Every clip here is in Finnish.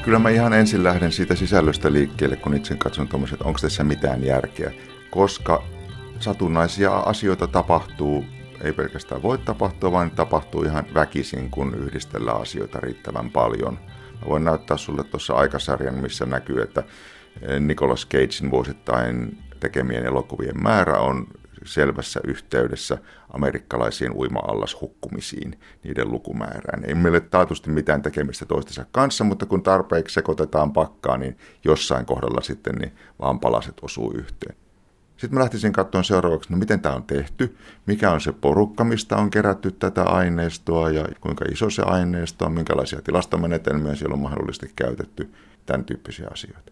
Kyllä mä ihan ensin lähden siitä sisällöstä liikkeelle, kun itse katson tuommoiset, että onko tässä mitään järkeä. Koska satunnaisia asioita tapahtuu, ei pelkästään voi tapahtua, vaan tapahtuu ihan väkisin, kun yhdistellään asioita riittävän paljon. Mä voin näyttää sulle tuossa aikasarjan, missä näkyy, että Nicolas Cagein vuosittain tekemien elokuvien määrä on selvässä yhteydessä amerikkalaisiin uima-allashukkumisiin, niiden lukumäärään. Ei meille taatusti mitään tekemistä toistensa kanssa, mutta kun tarpeeksi sekoitetaan pakkaa, niin jossain kohdalla sitten niin vaan palaset osuu yhteen. Sitten mä lähtisin katsomaan seuraavaksi, no miten tämä on tehty, mikä on se porukka, mistä on kerätty tätä aineistoa ja kuinka iso se aineisto on, minkälaisia tilastomenetelmiä siellä on mahdollisesti käytetty, tämän tyyppisiä asioita.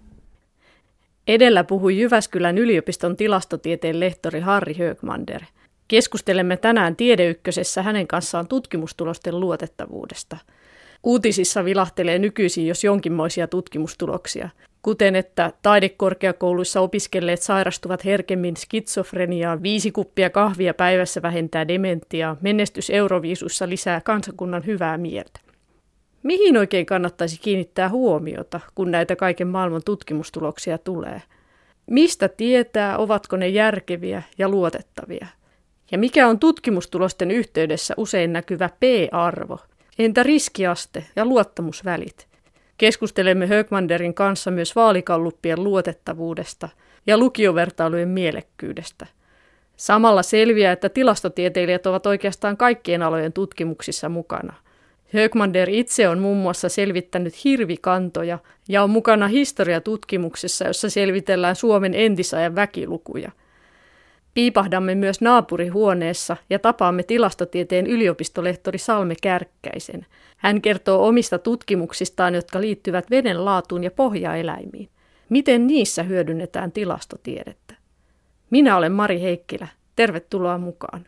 Edellä puhui Jyväskylän yliopiston tilastotieteen lehtori Harri Högmander. Keskustelemme tänään Tiede Ykkösessä hänen kanssaan tutkimustulosten luotettavuudesta. Uutisissa vilahtelee nykyisin jos jonkinmoisia tutkimustuloksia, kuten että taidekorkeakouluissa opiskelleet sairastuvat herkemmin skitsofreniaan, 5 kuppia kahvia päivässä vähentää dementiaa, menestys Euroviisussa lisää kansakunnan hyvää mieltä. Mihin oikein kannattaisi kiinnittää huomiota, kun näitä kaiken maailman tutkimustuloksia tulee? Mistä tietää, ovatko ne järkeviä ja luotettavia? Ja mikä on tutkimustulosten yhteydessä usein näkyvä P-arvo? Entä riskiaste ja luottamusvälit? Keskustelemme Högmanderin kanssa myös vaalikalluppien luotettavuudesta ja lukiovertailujen mielekkyydestä. Samalla selviää, että tilastotieteilijät ovat oikeastaan kaikkien alojen tutkimuksissa mukana. Högmander itse on muun muassa selvittänyt hirvikantoja ja on mukana historiatutkimuksessa, jossa selvitellään Suomen entisajan väkilukuja. Piipahdamme myös naapurihuoneessa ja tapaamme tilastotieteen yliopistolehtori Salme Kärkkäisen. Hän kertoo omista tutkimuksistaan, jotka liittyvät veden laatuun ja pohjaeläimiin. Miten niissä hyödynnetään tilastotiedettä? Minä olen Mari Heikkilä. Tervetuloa mukaan.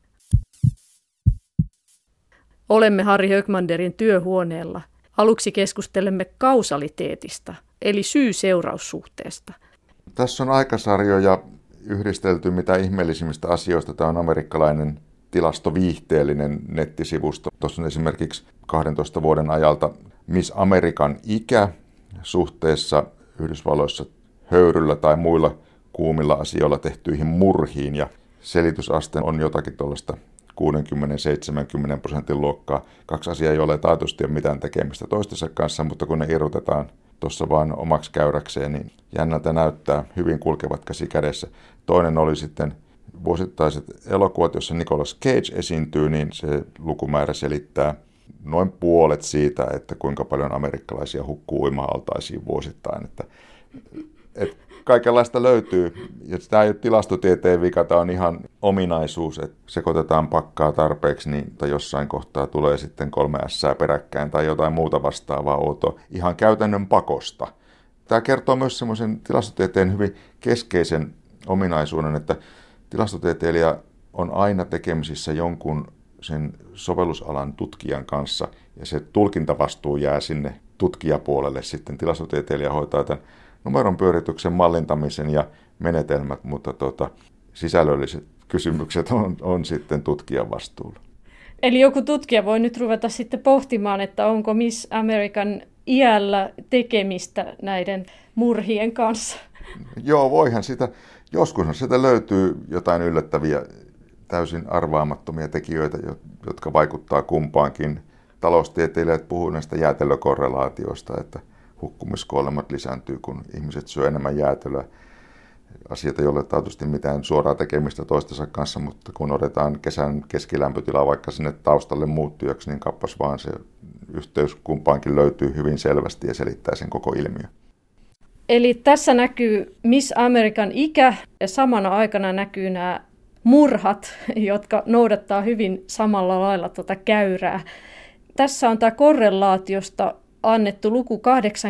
Olemme Harri Högmanderin työhuoneella. Aluksi keskustelemme kausaliteetista, eli syy-seuraussuhteesta. Tässä on aikasarjoja yhdistelty mitä ihmeellisimmistä asioista. Tämä on amerikkalainen tilastoviihteellinen nettisivusto. Tuossa on esimerkiksi 12 vuoden ajalta Miss Amerikan ikä suhteessa Yhdysvalloissa höyryllä tai muilla kuumilla asioilla tehtyihin murhiin. Ja selitysaste on jotakin tuollaista 60-70% luokkaa. 2 asiaa, joilla ei taatusti ole mitään tekemistä toistensa kanssa, mutta kun ne irrotetaan tuossa vaan omaksi käyräkseen, niin jännältä näyttää, hyvin kulkevat käsi kädessä. Toinen oli sitten vuosittaiset elokuvat, jossa Nicolas Cage esiintyy, niin se lukumäärä selittää noin puolet siitä, että kuinka paljon amerikkalaisia hukkuu uima-altaisiin vuosittain. Että kaikenlaista löytyy, ja tämä ei ole tilastotieteen vika, tämä on ihan ominaisuus, että sekoitetaan pakkaa tarpeeksi, niin jossain kohtaa tulee sitten 3 ässää peräkkäin tai jotain muuta vastaavaa outoa ihan käytännön pakosta. Tämä kertoo myös semmoisen tilastotieteen hyvin keskeisen ominaisuuden, että tilastotieteilijä on aina tekemisissä jonkun sen sovellusalan tutkijan kanssa, ja se tulkintavastuu jää sinne tutkijapuolelle sitten. Tilastotieteilijä hoitaa tämän numeron pyörityksen mallintamisen ja menetelmät, mutta sisällölliset kysymykset on sitten tutkijan vastuulla. Eli joku tutkija voi nyt ruveta sitten pohtimaan, että onko Miss American iällä tekemistä näiden murhien kanssa? Joo, voihan sitä. Joskus sieltä löytyy jotain yllättäviä, täysin arvaamattomia tekijöitä, jotka vaikuttaa kumpaankin. Taloustieteilijät puhuvat näistä jäätelökorrelaatioista, että hukkumiskuolemat lisääntyy, kun ihmiset syö enemmän jäätelöä. Asioita, joille taatusti mitään suoraa tekemistä toistensa kanssa, mutta kun otetaan kesän keskilämpötila vaikka sinne taustalle muuttujaksi, niin kappas vaan se yhteys kumpaankin löytyy hyvin selvästi ja selittää sen koko ilmiö. Eli tässä näkyy Miss American ikä ja samana aikana näkyy nämä murhat, jotka noudattaa hyvin samalla lailla tuota käyrää. Tässä on tämä korrelaatiosta annettu luku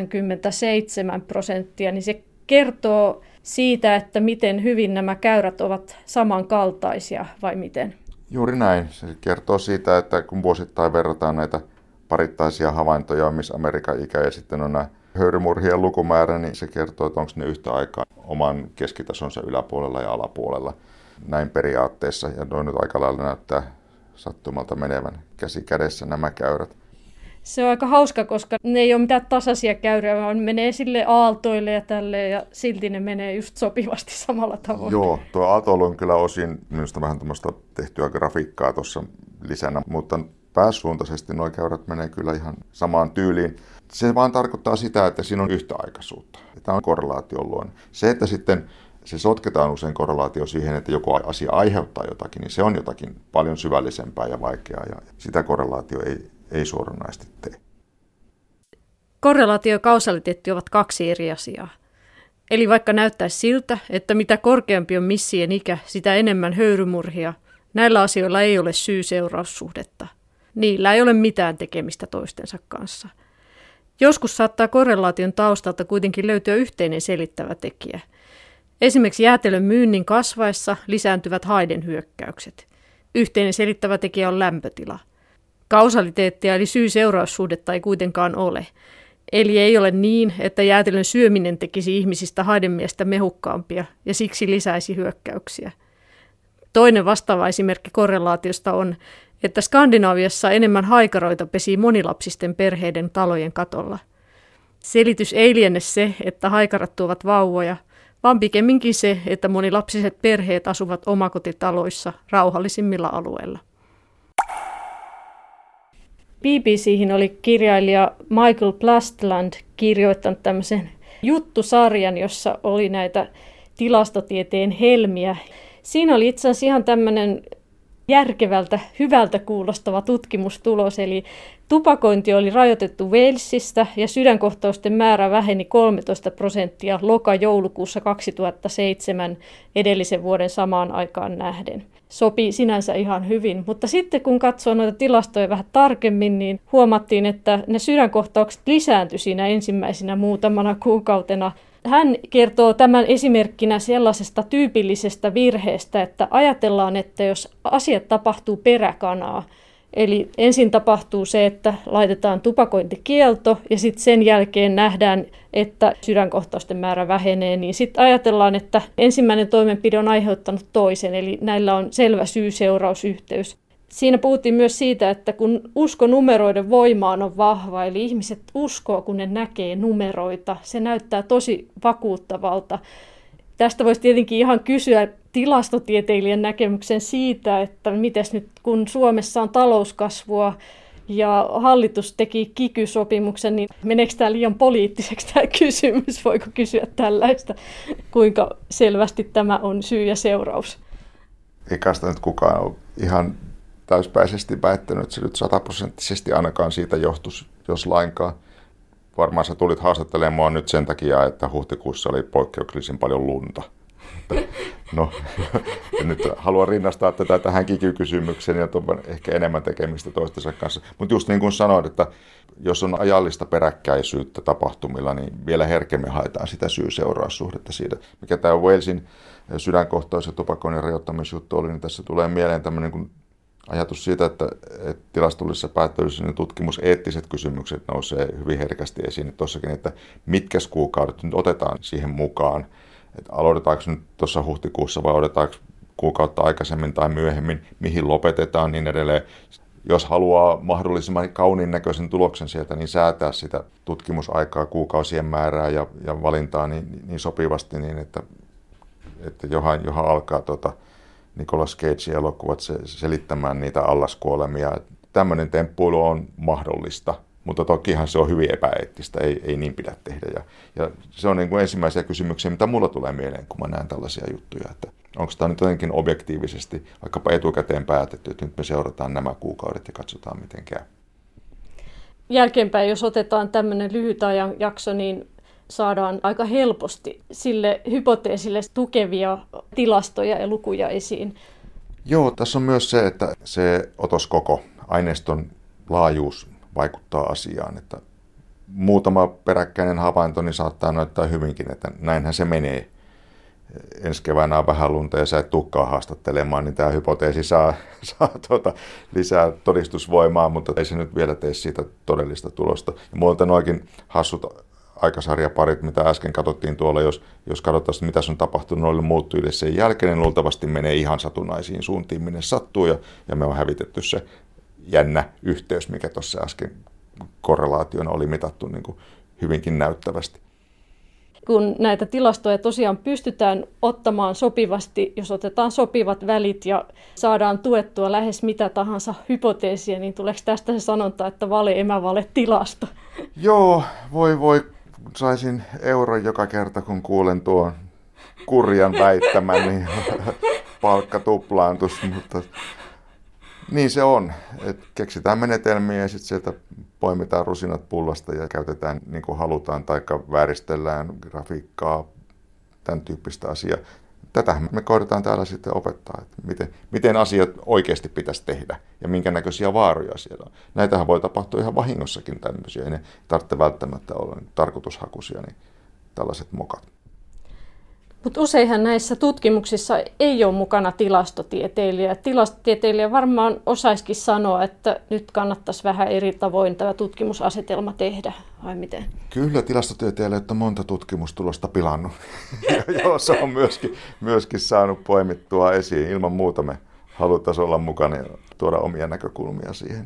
87%, niin se kertoo siitä, että miten hyvin nämä käyrät ovat samankaltaisia vai miten? Juuri näin. Se kertoo siitä, että kun vuosittain verrataan näitä parittaisia havaintoja, missä Amerikan ikä ja sitten on nämä höyrymurhien lukumäärä, niin se kertoo, että onko ne yhtä aikaa oman keskitasonsa yläpuolella ja alapuolella. Näin periaatteessa, ja noin nyt aika lailla näyttää sattumalta menevän käsi kädessä nämä käyrät. Se on aika hauska, koska ne ei ole mitään tasaisia käyriä, vaan menee sille aaltoille ja tälleen, ja silti ne menee just sopivasti samalla tavoin. Joo, tuo aaltoilu on kyllä osin minusta vähän tämmöistä tehtyä grafiikkaa tuossa lisänä, mutta pääsuuntaisesti nuo käyrät menee kyllä ihan samaan tyyliin. Se vaan tarkoittaa sitä, että siinä on yhtäaikaisuutta. Tämä on korrelaation luonne. Se, että sitten se sotketaan usein korrelaatio siihen, että joku asia aiheuttaa jotakin, niin se on jotakin paljon syvällisempää ja vaikeaa, ja sitä korrelaatio ei suoranaisesti tee. Korrelaatio ja kausaliteetti ovat kaksi eri asiaa. Eli vaikka näyttäisi siltä, että mitä korkeampi on missien ikä, sitä enemmän höyrymurhia, näillä asioilla ei ole syy-seuraussuhdetta. Niillä ei ole mitään tekemistä toistensa kanssa. Joskus saattaa korrelaation taustalta kuitenkin löytyä yhteinen selittävä tekijä. Esimerkiksi jäätelön myynnin kasvaessa lisääntyvät haidenhyökkäykset. Yhteinen selittävä tekijä on lämpötila. Kausaliteettia eli syy-seuraussuhdetta ei kuitenkaan ole. Eli ei ole niin, että jäätelön syöminen tekisi ihmisistä haidemiestä mehukkaampia ja siksi lisäisi hyökkäyksiä. Toinen vastaava esimerkki korrelaatiosta on, että Skandinaaviassa enemmän haikaroita pesii monilapsisten perheiden talojen katolla. Selitys ei liene se, että haikarat tuovat vauvoja, vaan pikemminkin se, että monilapsiset perheet asuvat omakotitaloissa rauhallisimmilla alueilla. BBC:hin oli kirjailija Michael Plastland kirjoittanut tämmöisen juttusarjan, jossa oli näitä tilastotieteen helmiä. Siinä oli itse asiassa ihan tämmöinen järkevältä, hyvältä kuulostava tutkimustulos, eli tupakointi oli rajoitettu Walesista ja sydänkohtausten määrä väheni 13% loka-joulukuussa 2007 edellisen vuoden samaan aikaan nähden. Sopii sinänsä ihan hyvin, mutta sitten kun katsoo noita tilastoja vähän tarkemmin, niin huomattiin, että ne sydänkohtaukset lisääntyi siinä ensimmäisenä muutamana kuukautena. Hän kertoo tämän esimerkkinä sellaisesta tyypillisestä virheestä, että ajatellaan, että jos asiat tapahtuu peräkanaa, eli ensin tapahtuu se, että laitetaan tupakointikielto ja sitten sen jälkeen nähdään, että sydänkohtausten määrä vähenee, niin sitten ajatellaan, että ensimmäinen toimenpide on aiheuttanut toisen, eli näillä on selvä syy-seurausyhteys. Siinä puhuttiin myös siitä, että kun usko numeroiden voimaan on vahva, eli ihmiset uskoo, kun ne näkee numeroita, se näyttää tosi vakuuttavalta. Tästä voisi tietenkin ihan kysyä tilastotieteilijän näkemyksen siitä, että mites nyt kun Suomessa on talouskasvua ja hallitus teki kiky-sopimuksen, niin meneekö tämä liian poliittiseksi tämä kysymys? Voiko kysyä tällaista, kuinka selvästi tämä on syy ja seuraus? Eikä sitä nyt kukaan ole ihan täyspäisesti väittänyt, että se nyt 100% ainakaan siitä johtuisi, jos lainkaan. Varmaan sä tulit haastattelemaan mua nyt sen takia, että huhtikuussa oli poikkeuksellisen paljon lunta. No, nyt haluan rinnastaa tätä tähän kikykysymykseen ja ehkä enemmän tekemistä toistensa kanssa. Mutta just niin kuin sanoin, että jos on ajallista peräkkäisyyttä tapahtumilla, niin vielä herkemmin haetaan sitä syy-seuraussuhdetta siitä. Mikä tämä Walesin sydänkohtaus- ja tupakoinnin rajoittamisjuttu oli, niin tässä tulee mieleen tämmöinen kuin ajatus siitä, että tilastollisessa päättelyssä ne tutkimuseettiset kysymykset nousee hyvin herkästi esiin tuossakin, että mitkä kuukaudet nyt otetaan siihen mukaan. Että aloitetaanko nyt tuossa huhtikuussa vai odotetaanko kuukautta aikaisemmin tai myöhemmin, mihin lopetetaan niin edelleen. Jos haluaa mahdollisimman kauniin näköisen tuloksen sieltä, niin säätää sitä tutkimusaikaa, kuukausien määrää ja valintaa niin sopivasti, niin että johan alkaa Nicolas Cagein elokuvat selittämään niitä allaskuolemia. Tämmöinen temppuilu on mahdollista, mutta tokihan se on hyvin epäeettistä, ei niin pidä tehdä. Ja se on niin kuin ensimmäisiä kysymyksiä, mitä mulla tulee mieleen, kun mä näen tällaisia juttuja, että onko tämä nyt jotenkin objektiivisesti, vaikkapa etukäteen päätetty, että nyt me seurataan nämä kuukaudet ja katsotaan miten käy. Jälkeenpäin, jos otetaan tämmöinen lyhyt ajanjakso, niin saadaan aika helposti sille hypoteesille tukevia tilastoja ja lukuja esiin. Joo, tässä on myös se, että se otoskoko, aineiston laajuus vaikuttaa asiaan. Että muutama peräkkäinen havainto niin saattaa näyttää hyvinkin, että näinhän se menee. Ensi keväänä on vähän lunta ja sä et tulekaan haastattelemaan, niin tämä hypoteesi saa lisää todistusvoimaa, mutta ei se nyt vielä tee siitä todellista tulosta. Ja muilta noikin hassut aikasarjaparit, mitä äsken katsottiin tuolla, jos katsotaan, mitä on tapahtunut noille muuttujille sen jälkeen, niin luultavasti menee ihan satunnaisiin suuntiin, minne sattuu, ja me on hävitetty se jännä yhteys, mikä tuossa äsken korrelaationa oli mitattu niin kuin hyvinkin näyttävästi. Kun näitä tilastoja tosiaan pystytään ottamaan sopivasti, jos otetaan sopivat välit ja saadaan tuettua lähes mitä tahansa hypoteesia, niin tuleeko tästä se sanonta, että vale, emävale, tilasto? Joo, voi. Saisin euron joka kerta, kun kuulen tuon kurjan väittämän, niin palkka tuplaantus, mutta niin se on. Et keksitään menetelmiä ja sitten sieltä poimitaan rusinat pullasta ja käytetään niin kuin halutaan, tai vääristellään grafiikkaa, tämän tyyppistä asiaa. Tätähän me koitetaan täällä sitten opettaa, että miten asiat oikeasti pitäisi tehdä ja minkä näköisiä vaaroja siellä on. Näitähän voi tapahtua ihan vahingossakin tämmöisiä, ei ne tarvitse välttämättä olla tarkoitushakuisia, niin tällaiset mokat. Mutta useinhan näissä tutkimuksissa ei ole mukana tilastotieteilijä. Tilastotieteilijä varmaan osaisikin sanoa, että nyt kannattaisi vähän eri tavoin tämä tutkimusasetelma tehdä, vai miten? Kyllä tilastotieteilijät on monta tutkimustulosta pilannut. Joo, se on myöskin saanut poimittua esiin. Ilman muuta me haluttaisiin olla mukana ja tuoda omia näkökulmia siihen.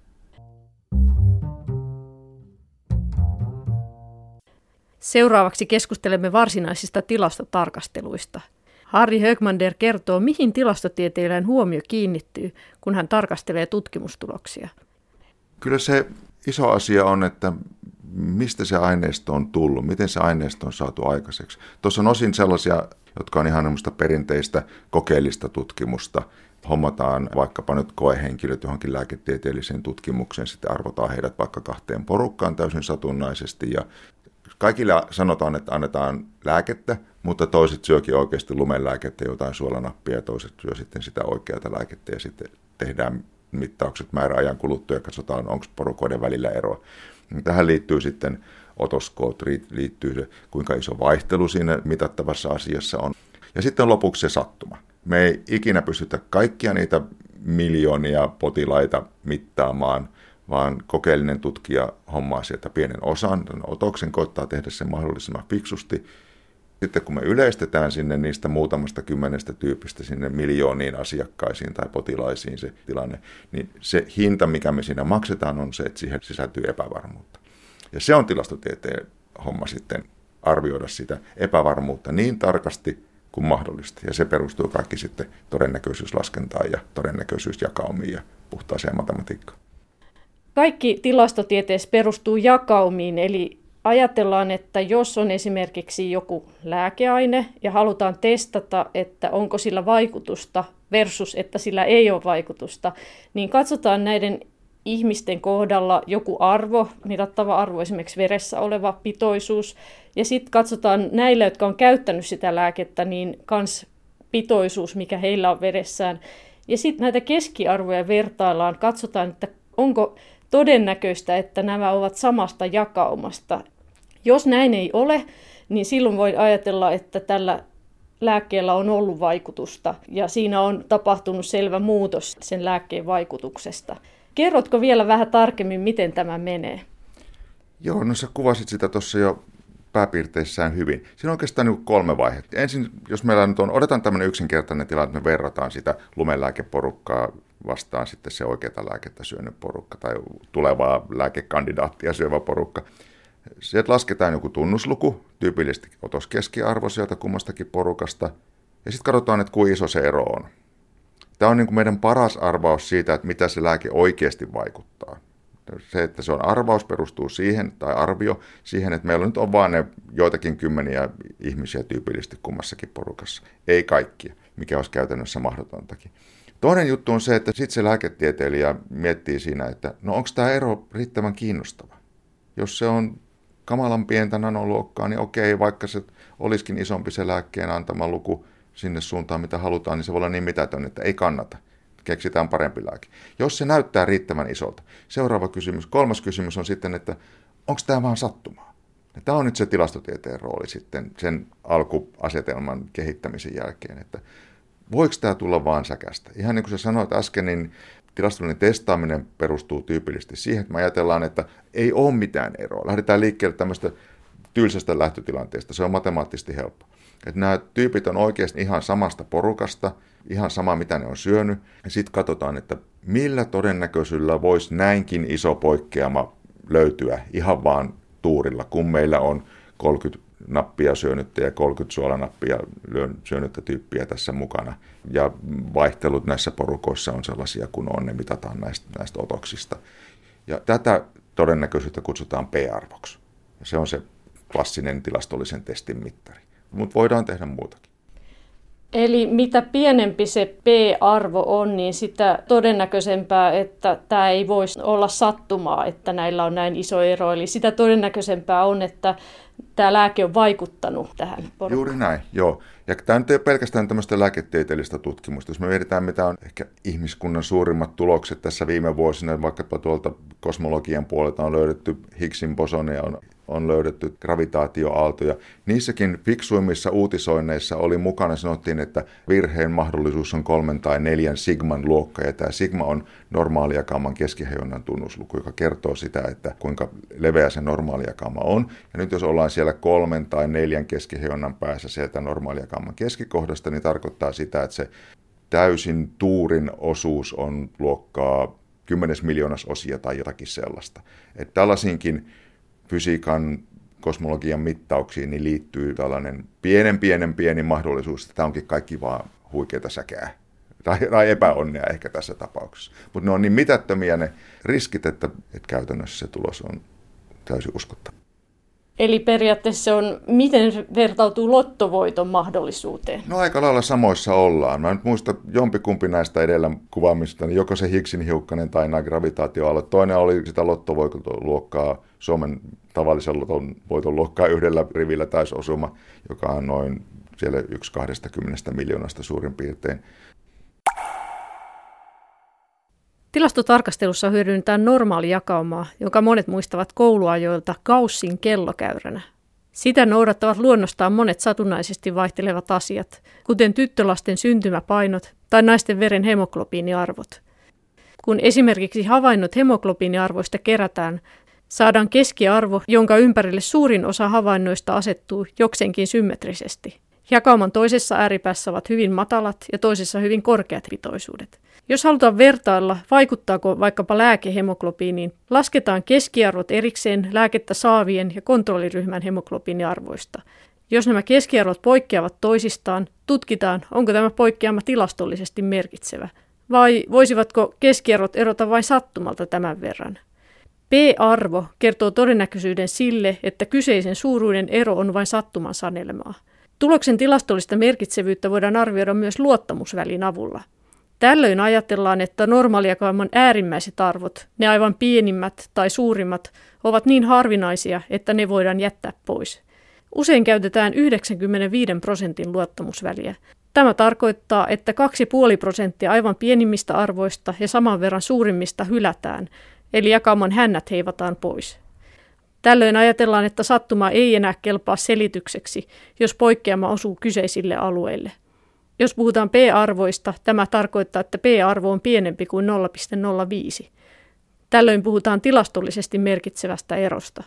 Seuraavaksi keskustelemme varsinaisista tilastotarkasteluista. Harri Högmander kertoo, mihin tilastotieteilijän huomio kiinnittyy, kun hän tarkastelee tutkimustuloksia. Kyllä se iso asia on, että mistä se aineisto on tullut, miten se aineisto on saatu aikaiseksi. Tuossa on osin sellaisia, jotka on ihan perinteistä kokeellista tutkimusta. Hommataan vaikkapa nyt koehenkilöt johonkin lääketieteelliseen tutkimukseen, sitten arvotaan heidät vaikka 2 porukkaan täysin satunnaisesti ja kaikille sanotaan, että annetaan lääkettä, mutta toiset syökin oikeasti lumenlääkettä, jotain suolanappia, ja toiset syö sitten sitä oikeaa lääkettä, ja sitten tehdään mittaukset määräajan kuluttua, ja katsotaan, onko porukoiden välillä eroa. Tähän liittyy sitten otoskoot, liittyy se, kuinka iso vaihtelu siinä mitattavassa asiassa on. Ja sitten lopuksi se sattuma. Me ei ikinä pystytä kaikkia niitä miljoonia potilaita mittaamaan, vaan kokeellinen tutkija hommaa sieltä pienen osan, otoksen, koittaa tehdä sen mahdollisimman fiksusti. Sitten kun me yleistetään sinne niistä muutamasta 10 tyypistä sinne miljooniin asiakkaisiin tai potilaisiin se tilanne, niin se hinta, mikä me siinä maksetaan, on se, että siihen sisältyy epävarmuutta. Ja se on tilastotieteen homma sitten arvioida sitä epävarmuutta niin tarkasti kuin mahdollista. Ja se perustuu kaikki sitten todennäköisyyslaskentaan ja todennäköisyysjakaumiin ja puhtaaseen matematiikkaan. Kaikki tilastotieteessä perustuu jakaumiin, eli ajatellaan, että jos on esimerkiksi joku lääkeaine ja halutaan testata, että onko sillä vaikutusta versus, että sillä ei ole vaikutusta, niin katsotaan näiden ihmisten kohdalla joku arvo, mitattava arvo, esimerkiksi veressä oleva pitoisuus, ja sitten katsotaan näillä, jotka on käyttänyt sitä lääkettä, niin kans pitoisuus, mikä heillä on veressään. Ja sitten näitä keskiarvoja vertaillaan, katsotaan, että onko todennäköistä, että nämä ovat samasta jakaumasta. Jos näin ei ole, niin silloin voi ajatella, että tällä lääkkeellä on ollut vaikutusta ja siinä on tapahtunut selvä muutos sen lääkkeen vaikutuksesta. Kerrotko vielä vähän tarkemmin, miten tämä menee? Joo, no sä kuvasit sitä tuossa jo pääpiirteissään hyvin. Siinä on oikeastaan 3 vaihetta. Ensin, jos meillä nyt on, otetaan tämmöinen yksinkertainen tilanne, että me verrataan sitä lumenlääkeporukkaa vastaan sitten se oikeata lääkettä syönyt porukka tai tulevaa lääkekandidaattia syövä porukka. Sieltä lasketaan joku tunnusluku, tyypillisesti otoskeskiarvo sieltä kummastakin porukasta, ja sitten katsotaan, että kuinka iso se ero on. Tämä on niin kuin meidän paras arvaus siitä, että mitä se lääke oikeasti vaikuttaa. Se, että se on arvaus, perustuu siihen, tai arvio siihen, että meillä nyt on vain ne joitakin kymmeniä ihmisiä tyypillisesti kummassakin porukassa. Ei kaikkia, mikä olisi käytännössä mahdotontakin. Toinen juttu on se, että sitten se lääketieteilijä miettii siinä, että no onko tämä ero riittävän kiinnostava. Jos se on kamalan pientä nanoluokkaa, niin okei, vaikka se olisikin isompi se lääkkeen antama luku sinne suuntaan, mitä halutaan, niin se voi olla niin mitätön, että ei kannata. Keksitään parempi lääke. Jos se näyttää riittävän isolta. Seuraava kysymys, 3. kysymys on sitten, että onko tämä vaan sattumaa? Ja tämä on nyt se tilastotieteen rooli sitten sen alkuasetelman kehittämisen jälkeen, että voiko tämä tulla vaan säkästä? Ihan niin kuin sä sanoit äsken, niin tilastollinen testaaminen perustuu tyypillisesti siihen, että me ajatellaan, että ei ole mitään eroa. Lähdetään liikkeelle tämmöistä tylsästä lähtötilanteesta. Se on matemaattisesti helppo. Että nämä tyypit on oikeasti ihan samasta porukasta, ihan sama mitä ne on syönyt. Ja sitten katsotaan, että millä todennäköisyydellä voisi näinkin iso poikkeama löytyä ihan vaan tuurilla, kun meillä on 30 nappia syönyttä ja 30 suolanappia syönyttä tyyppiä tässä mukana. Ja vaihtelut näissä porukoissa on sellaisia, kun on, ne mitataan näistä otoksista. Ja tätä todennäköisyyttä kutsutaan P-arvoksi. Se on se klassinen tilastollisen testin mittari. Mutta voidaan tehdä muutakin. Eli mitä pienempi se P-arvo on, niin sitä todennäköisempää, että tämä ei voisi olla sattumaa, että näillä on näin iso ero. Eli sitä todennäköisempää on, että tämä lääke on vaikuttanut tähän porukkaan. Juuri näin, joo. Ja tämä nyt ei ole pelkästään tämmöistä lääketieteellistä tutkimusta. Jos me mietitään, mitä on ehkä ihmiskunnan suurimmat tulokset tässä viime vuosina, vaikkapa tuolta kosmologian puolelta on löydetty Higgsin bosoneja, on löydetty gravitaatioaaltoja. Niissäkin fiksuimmissa uutisoinneissa oli mukana, sanottiin, että virheen mahdollisuus on 3 tai 4 sigman luokka. Ja tämä sigma on normaalijakauman keskihejonnan tunnusluku, joka kertoo sitä, että kuinka leveä se normaalijakama on. Ja nyt jos ollaan siellä 3 tai 4 keskihejonnan päässä sieltä normaalijakauman keskikohdasta, niin tarkoittaa sitä, että se täysin tuurin osuus on luokkaa 10 miljoonasosia tai jotakin sellaista. Että tällaisiinkin fysiikan, kosmologian mittauksiin niin liittyy tällainen pieni mahdollisuus, että tämä onkin kaikki vaan huikeita säkää. Tai epäonnea ehkä tässä tapauksessa. Mutta ne on niin mitättömiä ne riskit, että käytännössä se tulos on täysin uskottava. Eli periaatteessa se on, miten se vertautuu lottovoiton mahdollisuuteen? No aika lailla samoissa ollaan. Mä nyt muista jompikumpi näistä edellä kuvaamista, niin joko se Higgsin hiukkanen tai nämä gravitaatioaallot. Toinen oli sitä lottovoiton luokkaa, Suomen tavallisen voiton luokkaa yhdellä rivillä taisi osuma, joka on noin siellä 1/20 miljoonasta suurin piirtein. Tilastotarkastelussa hyödynnetään normaalijakaumaa, jonka monet muistavat kouluajoilta Gaussin kellokäyränä. Sitä noudattavat luonnostaan monet satunnaisesti vaihtelevat asiat, kuten tyttölasten syntymäpainot tai naisten veren hemoglobiiniarvot. Kun esimerkiksi havainnot hemoglobiiniarvoista kerätään, saadaan keskiarvo, jonka ympärille suurin osa havainnoista asettuu jokseenkin symmetrisesti. Jakauman toisessa ääripäässä ovat hyvin matalat ja toisessa hyvin korkeat pitoisuudet. Jos halutaan vertailla, vaikuttaako vaikkapa lääke hemoglobiiniin, lasketaan keskiarvot erikseen lääkettä saavien ja kontrolliryhmän hemoglobiiniarvoista. Jos nämä keskiarvot poikkeavat toisistaan, tutkitaan, onko tämä poikkeama tilastollisesti merkitsevä. Vai voisivatko keskiarvot erota vain sattumalta tämän verran? P-arvo kertoo todennäköisyyden sille, että kyseisen suuruuden ero on vain sattuman sanelemaa. Tuloksen tilastollista merkitsevyyttä voidaan arvioida myös luottamusvälin avulla. Tällöin ajatellaan, että normaalijakauman äärimmäiset arvot, ne aivan pienimmät tai suurimmat, ovat niin harvinaisia, että ne voidaan jättää pois. Usein käytetään 95% luottamusväliä. Tämä tarkoittaa, että 2,5% aivan pienimmistä arvoista ja saman verran suurimmista hylätään, eli jakauman hännät heivataan pois. Tällöin ajatellaan, että sattuma ei enää kelpaa selitykseksi, jos poikkeama osuu kyseisille alueille. Jos puhutaan P-arvoista, tämä tarkoittaa, että P-arvo on pienempi kuin 0,05. Tällöin puhutaan tilastollisesti merkitsevästä erosta.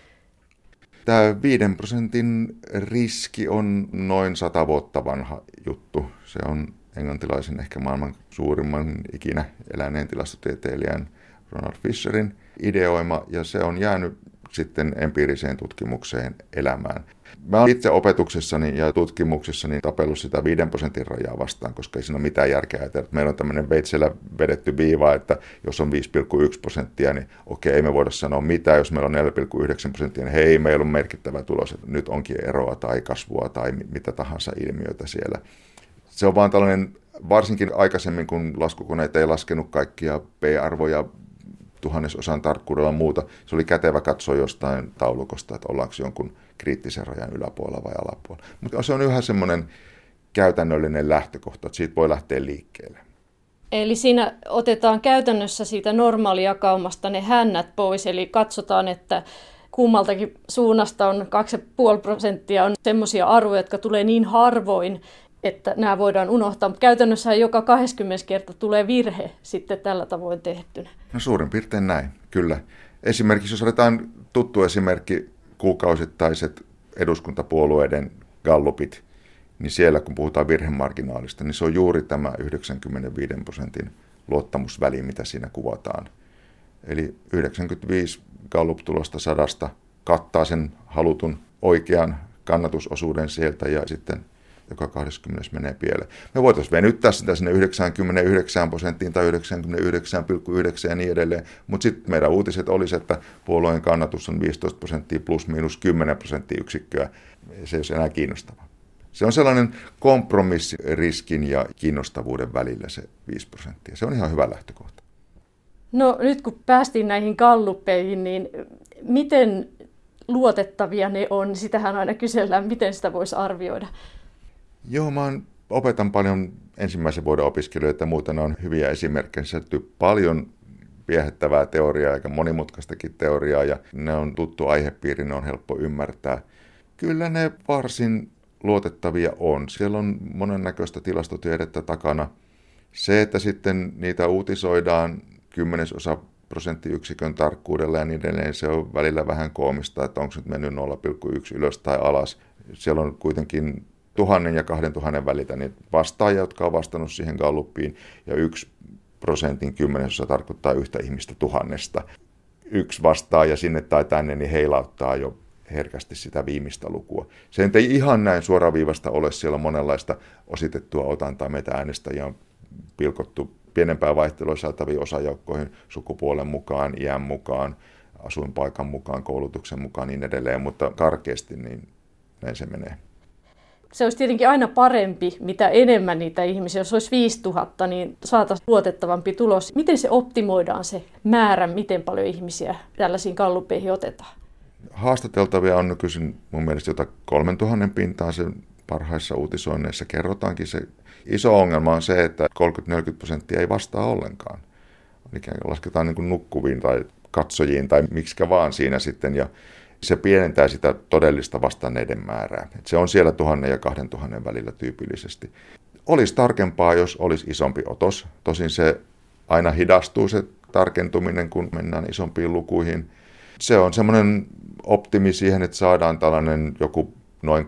Tämä 5% riski on noin 100 vuotta vanha juttu. Se on englantilaisen ehkä maailman suurimman ikinä eläneen tilastotieteilijän Ronald Fisherin ideoima, ja se on jäänyt sitten empiiriseen tutkimukseen elämään. Mä olen itse opetuksessani ja tutkimuksessani tapellut sitä 5% rajaa vastaan, koska ei siinä ole mitään järkeä ajatella. Meillä on tämmöinen veitsellä vedetty viiva, että jos on 5,1%, niin okei, ei me voida sanoa mitään. Jos meillä on 4,9%, niin hei, meillä on merkittävä tulos, että nyt onkin eroa tai kasvua tai mitä tahansa ilmiötä siellä. Se on vaan tällainen, varsinkin aikaisemmin, kun laskukoneet ei laskenut kaikkia P-arvoja tuhannesosan tarkkuudella muuta. Se oli kätevä katsoa jostain taulukosta, että ollaanko jonkun kriittisen rajan yläpuolella vai alapuolella. Mutta se on yhä semmoinen käytännöllinen lähtökohta, että siitä voi lähteä liikkeelle. Eli siinä otetaan käytännössä siitä normaalijakaumasta ne hännät pois, eli katsotaan, että kummaltakin suunnasta on 2,5% on semmoisia arvoja, jotka tulee niin harvoin, että nämä voidaan unohtaa, mutta käytännössä joka 20 kerta tulee virhe sitten tällä tavoin tehtynä. No suurin piirtein näin, kyllä. Esimerkiksi jos otetaan tuttu esimerkki kuukausittaiset eduskuntapuolueiden gallupit, niin siellä kun puhutaan virhemarginaalista, niin se on juuri tämä 95% luottamusväli, mitä siinä kuvataan. Eli 95 Gallup-tulosta 100 kattaa sen halutun oikean kannatusosuuden sieltä ja sitten joka 20 menee pieleen. Me voitaisiin venyttää sitä sinne 99% tai 99,9 ja niin edelleen, mutta sitten meidän uutiset olisi, että puolueen kannatus on 15% plus miinus 10 prosenttiyksikköä. Se ei ole enää kiinnostavaa. Se on sellainen kompromissi riskin ja kiinnostavuuden välillä se 5%. Se on ihan hyvä lähtökohta. No nyt kun päästiin näihin galluppeihin, niin miten luotettavia ne on? Sitähän aina kysellään, miten sitä voisi arvioida. Joo, mä opetan paljon ensimmäisen vuoden opiskelijoita, muuten on hyviä esimerkkejä. Sisältyy paljon viehättävää teoriaa eikä monimutkaistakin teoriaa ja ne on tuttu aihepiiri, ne on helppo ymmärtää. Kyllä ne varsin luotettavia on. Siellä on monennäköistä tilastotiedettä takana. Se, että sitten niitä uutisoidaan 0,1% tarkkuudella ja niin edelleen, se on välillä vähän koomista, että onko nyt mennyt 0,1 ylös tai alas. Siellä on kuitenkin 1000 ja 2000 välitä niin vastaajia, jotka on vastannut siihen Gallupiin, ja 1% tarkoittaa yhtä ihmistä 1000. Yksi vastaaja sinne tai tänne, niin heilauttaa jo herkästi sitä viimeistä lukua. Se ei ihan näin suoraviivasta ole, siellä on monenlaista ositettua otantaa, meitä äänestäjiä on pilkottu pienempää vaihtelua saataviin osajoukkoihin sukupuolen mukaan, iän mukaan, asuinpaikan mukaan, koulutuksen mukaan niin edelleen, mutta karkeasti niin näin se menee. Se olisi tietenkin aina parempi, mitä enemmän niitä ihmisiä. Jos olisi 5000, niin saataisiin luotettavampi tulos. Miten se optimoidaan se määrä, miten paljon ihmisiä tällaisiin gallupeihin otetaan? Haastateltavia on nykyisin mun mielestä jota 3000 pintaan sen parhaissa uutisoinneissa kerrotaankin. Se iso ongelma on se, että 30-40% ei vastaa ollenkaan. Eli lasketaan niin kuin nukkuviin tai katsojiin tai miksikä vaan siinä sitten. Ja se pienentää sitä todellista vastanneiden määrää. Se on siellä 1000 ja 2000 välillä tyypillisesti. Olisi tarkempaa, jos olisi isompi otos. Tosin se aina hidastuu se tarkentuminen, kun mennään isompiin lukuihin. Se on semmoinen optimi siihen, että saadaan tällainen joku noin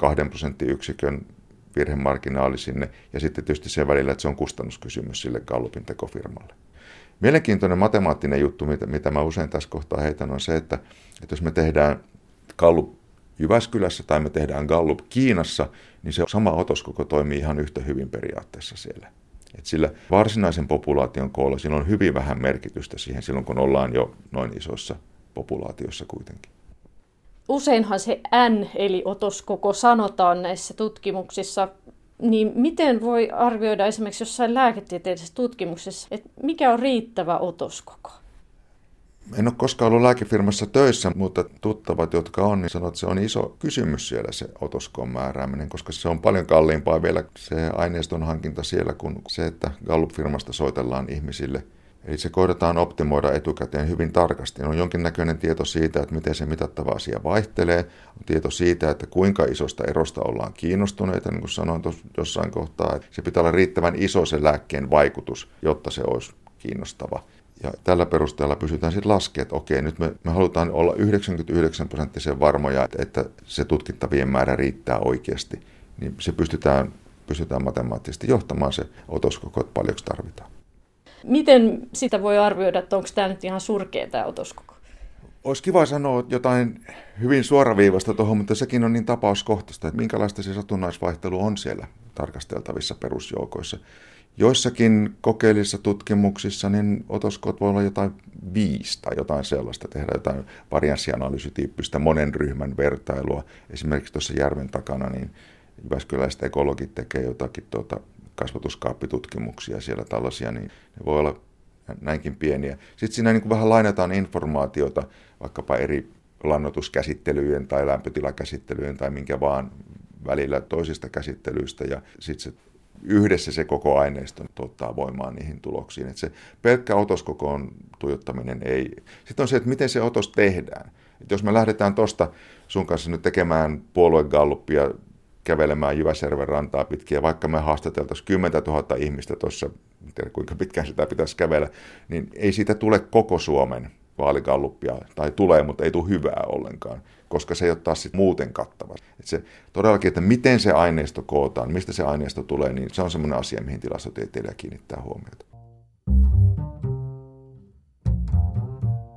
2% virhemarginaali sinne. Ja sitten tietysti sen välillä, että se on kustannuskysymys sille Gallupin tekofirmalle. Mielenkiintoinen matemaattinen juttu, mitä mä usein tässä kohtaa heitän, on se, että jos me tehdään Gallup Jyväskylässä tai me tehdään Gallup Kiinassa, niin se sama otoskoko toimii ihan yhtä hyvin periaatteessa siellä. Et sillä varsinaisen populaation koolla sillä on hyvin vähän merkitystä siihen silloin, kun ollaan jo noin isoissa populaatioissa kuitenkin. Useinhan se N eli otoskoko sanotaan näissä tutkimuksissa. Niin miten voi arvioida esimerkiksi jossain lääketieteellisessä tutkimuksessa, että mikä on riittävä otoskoko? En ole koskaan ollut lääkefirmassa töissä, mutta tuttavat, jotka on, niin sanoo, että se on iso kysymys siellä se otoskon määrääminen, koska se on paljon kalliimpaa vielä se aineiston hankinta siellä kuin se, että Gallup-firmasta soitellaan ihmisille. Eli se koitetaan optimoida etukäteen hyvin tarkasti. On jonkinnäköinen tieto siitä, että miten se mitattava asia vaihtelee. On tieto siitä, että kuinka isosta erosta ollaan kiinnostuneita, niin kuin sanoin jossain kohtaa. Että se pitää olla riittävän iso se lääkkeen vaikutus, jotta se olisi kiinnostava. Ja tällä perusteella pystytään sitten laskemaan, että okei, nyt me halutaan olla 99% varmoja, että se tutkittavien määrä riittää oikeasti. Niin se pystytään matemaattisesti johtamaan se otoskoko, että paljonko tarvitaan. Miten sitä voi arvioida, että onko tämä nyt ihan surkea tämä otoskoko? Olisi kiva sanoa jotain hyvin suoraviivasta tuohon, mutta sekin on niin tapauskohtaista, että minkälaista se satunnaisvaihtelu on siellä tarkasteltavissa perusjoukoissa. Joissakin kokeellisissa tutkimuksissa niin otoskot voi olla jotain 5 tai jotain sellaista, tehdä jotain varianssianalyysityyppistä monen ryhmän vertailua. Esimerkiksi tuossa järven takana niin jyväskyläiset ekologit tekee jotakin kasvatuskaappitutkimuksia siellä tällaisia, niin ne voi olla näinkin pieniä. Sitten siinä niin kuin vähän lainataan informaatiota vaikkapa eri lannoituskäsittelyjen tai lämpötilakäsittelyjen tai minkä vaan välillä toisista käsittelyistä ja sitten se yhdessä se koko aineisto tuottaa voimaa niihin tuloksiin. Että se pelkkä otoskokoon tuijottaminen ei. Sitten on se, että miten se otos tehdään. Että jos me lähdetään tuosta sun kanssa nyt tekemään puoluegallupia, kävelemään Jyväsjärven rantaa pitkin, ja vaikka me haastateltaisiin 10 000 ihmistä tuossa, en tiedä kuinka pitkään sitä pitäisi kävellä, niin ei siitä tule koko Suomen vaaligalluppia, tai tulee, mutta ei tule hyvää ollenkaan, koska se ei ole taas sit muuten kattava. Et se todellakin, että miten se aineisto kootaan, mistä se aineisto tulee, niin se on semmoinen asia, mihin tilastotieteilijä kiinnittää huomiota.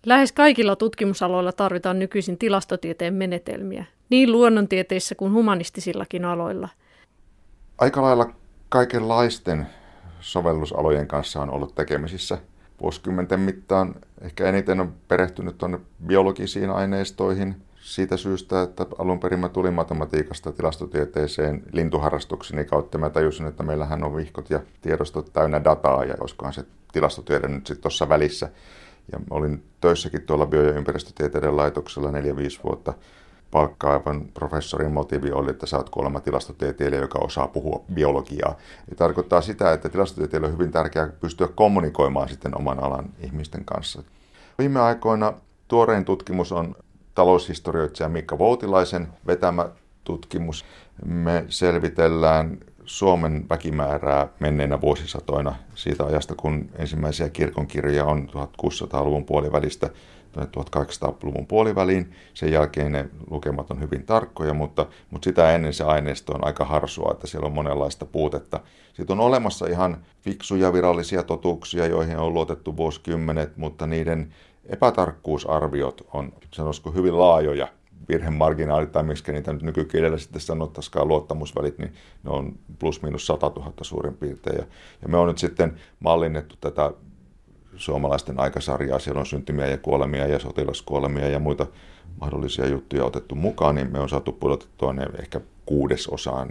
Lähes kaikilla tutkimusaloilla tarvitaan nykyisin tilastotieteen menetelmiä, niin luonnontieteissä kuin humanistisillakin aloilla. Aika lailla kaikenlaisten sovellusalojen kanssa on ollut tekemisissä vuosikymmenten mittaan. Ehkä eniten on perehtynyt tuonne biologisiin aineistoihin siitä syystä, että alun perin mä tulin matematiikasta tilastotieteeseen lintuharrastukseni kautta. Mä tajusin, että meillähän on vihkot ja tiedostot täynnä dataa ja olisikohan se tilastotiede nyt sitten tuossa välissä. Ja olin töissäkin tuolla bio- ja ympäristötieteiden laitoksella 4-5 vuotta. Palkkaavan professorin motiivi oli, että sä oot kuulemma tilastotieteilijä, joka osaa puhua biologiaa. Ja tarkoittaa sitä, että tilastotieteilijöille on hyvin tärkeää pystyä kommunikoimaan sitten oman alan ihmisten kanssa. Viime aikoina tuorein tutkimus on taloushistorioitsija Mikka Voutilaisen vetämä tutkimus. Me selvitellään Suomen väkimäärää menneinä vuosisatoina siitä ajasta, kun ensimmäisiä kirkonkirjoja on 1600-luvun puolivälistä 1800-luvun puoliväliin. Sen jälkeen ne lukemat on hyvin tarkkoja, mutta sitä ennen se aineisto on aika harsua, että siellä on monenlaista puutetta. Sitten on olemassa ihan fiksuja virallisia totuuksia, joihin on luotettu vuosikymmenet, mutta niiden epätarkkuusarviot on, sanoisiko, hyvin laajoja. Virhemarginaalit, tai miksi niitä nyt nykykielellä sitten sanottaisikaan luottamusvälit, niin ne on plus-miinus 100 000 suurin piirtein. Ja me on nyt sitten mallinnettu tätä suomalaisten aikasarjaa, siellä on syntymiä ja kuolemia ja sotilaskuolemia ja muita mahdollisia juttuja otettu mukaan, niin me on saatu pudotettua ne ehkä 1/6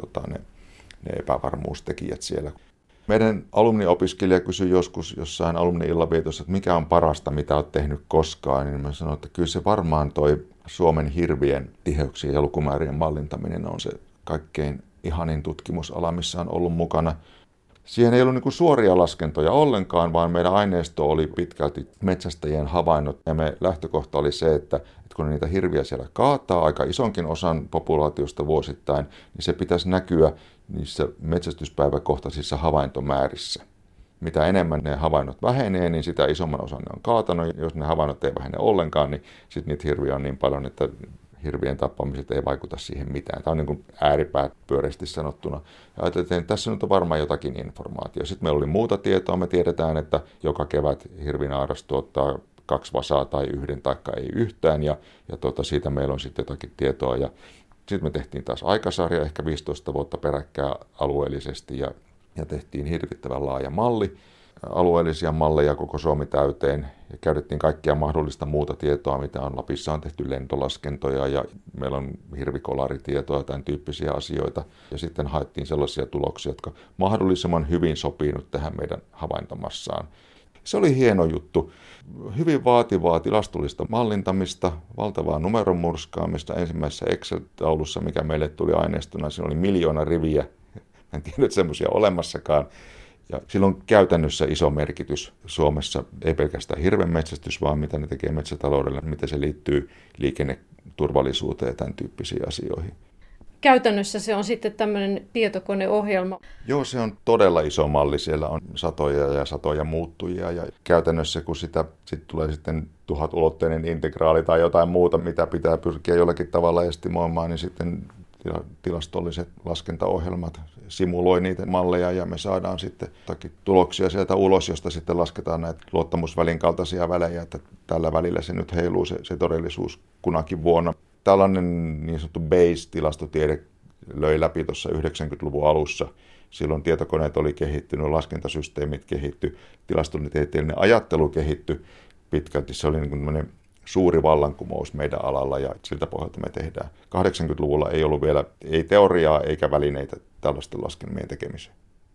ne epävarmuustekijät siellä. Meidän alumniopiskelija kysyi joskus jossain alumni-illavietossa, että mikä on parasta, mitä olet tehnyt koskaan, niin mä sanoin, että kyllä se varmaan toi Suomen hirvien tiheyksien ja lukumäärien mallintaminen on se kaikkein ihanin tutkimusala, missä on ollut mukana. Siihen ei ollut niin kuin suoria laskentoja ollenkaan, vaan meidän aineisto oli pitkälti metsästäjien havainnot. Ja me lähtökohta oli se, että kun niitä hirviä siellä kaataa aika isonkin osan populaatiosta vuosittain, niin se pitäisi näkyä niissä metsästyspäiväkohtaisissa havaintomäärissä. Mitä enemmän ne havainnot vähenee, niin sitä isomman osan ne on kaatanut. Jos ne havainnot ei vähene ollenkaan, niin sitten niitä hirviä on niin paljon, että hirvien tappamiset ei vaikuta siihen mitään. Tämä on niin kuin ääripäät pyöreästi sanottuna. Ja ajattelin, että tässä nyt on varmaan jotakin informaatiota. Sitten meillä oli muuta tietoa. Me tiedetään, että joka kevät hirvinaaras tuottaa 2 vasaa tai 1 taikka ei yhtään. Ja siitä meillä on sitten jotakin tietoa. Ja sitten me tehtiin taas aikasarja, ehkä 15 vuotta peräkkäin alueellisesti. Ja tehtiin hirvittävän laaja malli. Alueellisia malleja koko Suomi täyteen ja käytettiin kaikkia mahdollista muuta tietoa, mitä on. Lapissa on tehty lentolaskentoja ja meillä on hirvikolaritietoa ja tämän tyyppisiä asioita. Ja sitten haettiin sellaisia tuloksia, jotka mahdollisimman hyvin sopii nyt tähän meidän havaintomassaan. Se oli hieno juttu. Hyvin vaativaa tilastollista mallintamista, valtavaa numeronmurskaamista ensimmäisessä Excel-taulussa, mikä meille tuli aineistona. Siinä oli 1 000 000 riviä. En tiedä, että semmoisia olemassakaan. Ja sillä on käytännössä iso merkitys Suomessa, ei pelkästään hirvenmetsästys, vaan mitä ne tekee metsätaloudelle, miten se liittyy liikenneturvallisuuteen ja tämän tyyppisiin asioihin. Käytännössä se on sitten tämmöinen tietokoneohjelma. Joo, se on todella iso malli. Siellä on satoja ja satoja muuttujia. Ja käytännössä, kun sit tulee sitten 1000-ulotteinen integraali tai jotain muuta, mitä pitää pyrkiä jollakin tavalla estimoimaan, niin sitten tilastolliset laskentaohjelmat simuloi niitä malleja ja me saadaan sitten tuloksia sieltä ulos, josta sitten lasketaan näitä luottamusvälin kaltaisia välejä, että tällä välillä se nyt heiluu se todellisuus kunakin vuonna. Tällainen niin sanottu base-tilastotiede löi läpi tuossa 90-luvun alussa. Silloin tietokoneet oli kehittynyt, laskentasysteemit kehitty, tilastotieteellinen ajattelu kehittyi pitkälti. Se oli niin kuin suuri vallankumous meidän alalla ja siltä pohjalta me tehdään. 80-luvulla ei ollut vielä ei teoriaa eikä välineitä tällaisten laskelmien tekemiseen.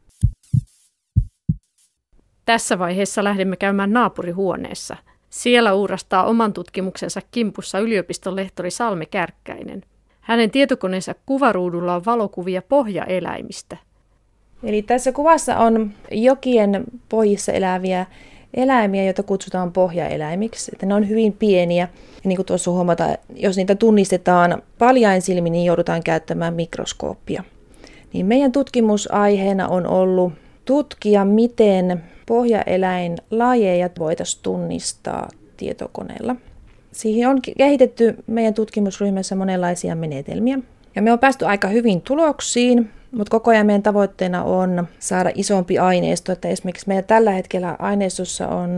Tässä vaiheessa lähdemme käymään naapurihuoneessa. Siellä uurastaa oman tutkimuksensa kimpussa yliopiston lehtori Salme Kärkkäinen. Hänen tietokoneensa kuvaruudulla on valokuvia pohjaeläimistä. Eli tässä kuvassa on jokien pohjissa eläviä eläimiä, joita kutsutaan pohjaeläimiksi. Että ne on hyvin pieniä. Ja niin kuin tuossa huomataan, jos niitä tunnistetaan paljain silmin, niin joudutaan käyttämään mikroskooppia. Niin meidän tutkimusaiheena on ollut tutkia, miten pohjaeläinlajeja voitaisiin tunnistaa tietokoneella. Siihen on kehitetty meidän tutkimusryhmässä monenlaisia menetelmiä. Ja me on päästy aika hyvin tuloksiin, Mutta koko ajan meidän tavoitteena on saada isompi aineisto, että esimerkiksi meillä tällä hetkellä aineistossa on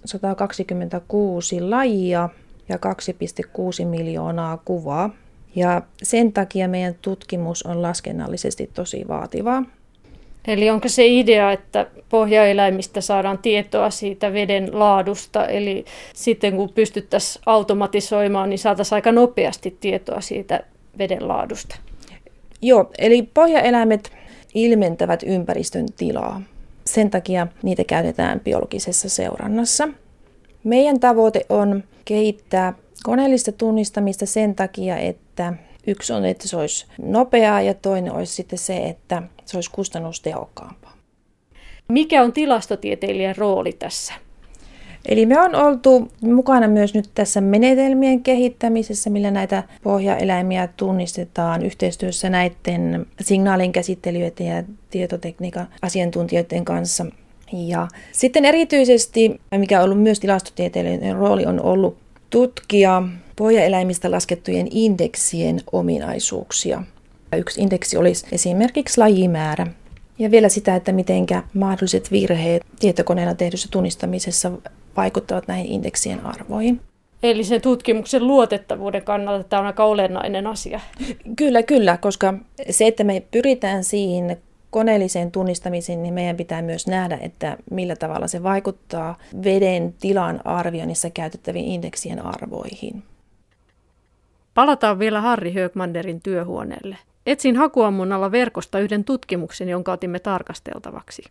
126 lajia ja 2,6 miljoonaa kuvaa. Ja sen takia meidän tutkimus on laskennallisesti tosi vaativaa. Eli onko se idea, että pohjaeläimistä saadaan tietoa siitä veden laadusta, eli sitten kun pystyttäisiin automatisoimaan, niin saataisiin aika nopeasti tietoa siitä veden laadusta? Joo, eli pohjaeläimet ilmentävät ympäristön tilaa. Sen takia niitä käytetään biologisessa seurannassa. Meidän tavoite on kehittää koneellista tunnistamista sen takia, että yksi on, että se olisi nopeaa ja toinen olisi sitten se, että se olisi kustannustehokkaampaa. Mikä on tilastotieteilijän rooli tässä? Eli me on oltu mukana myös nyt tässä menetelmien kehittämisessä, millä näitä pohjaeläimiä tunnistetaan yhteistyössä näiden signaalinkäsittelijöiden ja tietotekniikan asiantuntijoiden kanssa. Ja sitten erityisesti, mikä on ollut myös tilastotieteilijöiden rooli, on ollut tutkia pohjaeläimistä laskettujen indeksien ominaisuuksia. Yksi indeksi olisi esimerkiksi lajimäärä. Ja vielä sitä, että miten mahdolliset virheet tietokoneella tehdyssä tunnistamisessa vaikuttavat näihin indeksien arvoihin. Eli sen tutkimuksen luotettavuuden kannalta tämä on aika olennainen asia. Kyllä, koska se, että me pyritään siihen koneelliseen tunnistamiseen, niin meidän pitää myös nähdä, että millä tavalla se vaikuttaa veden tilan arvioinnissa käytettäviin indeksien arvoihin. Palataan vielä Harri Högmanderin työhuoneelle. Etsin hakuammunnalla verkosta yhden tutkimuksen, jonka otimme tarkasteltavaksi.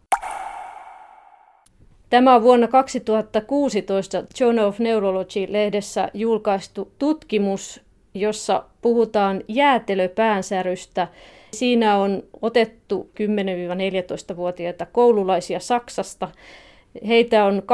Tämä on vuonna 2016 Journal of Neurology-lehdessä julkaistu tutkimus, jossa puhutaan jäätelöpäänsärystä. Siinä on otettu 10-14-vuotiaita koululaisia Saksasta. Heitä on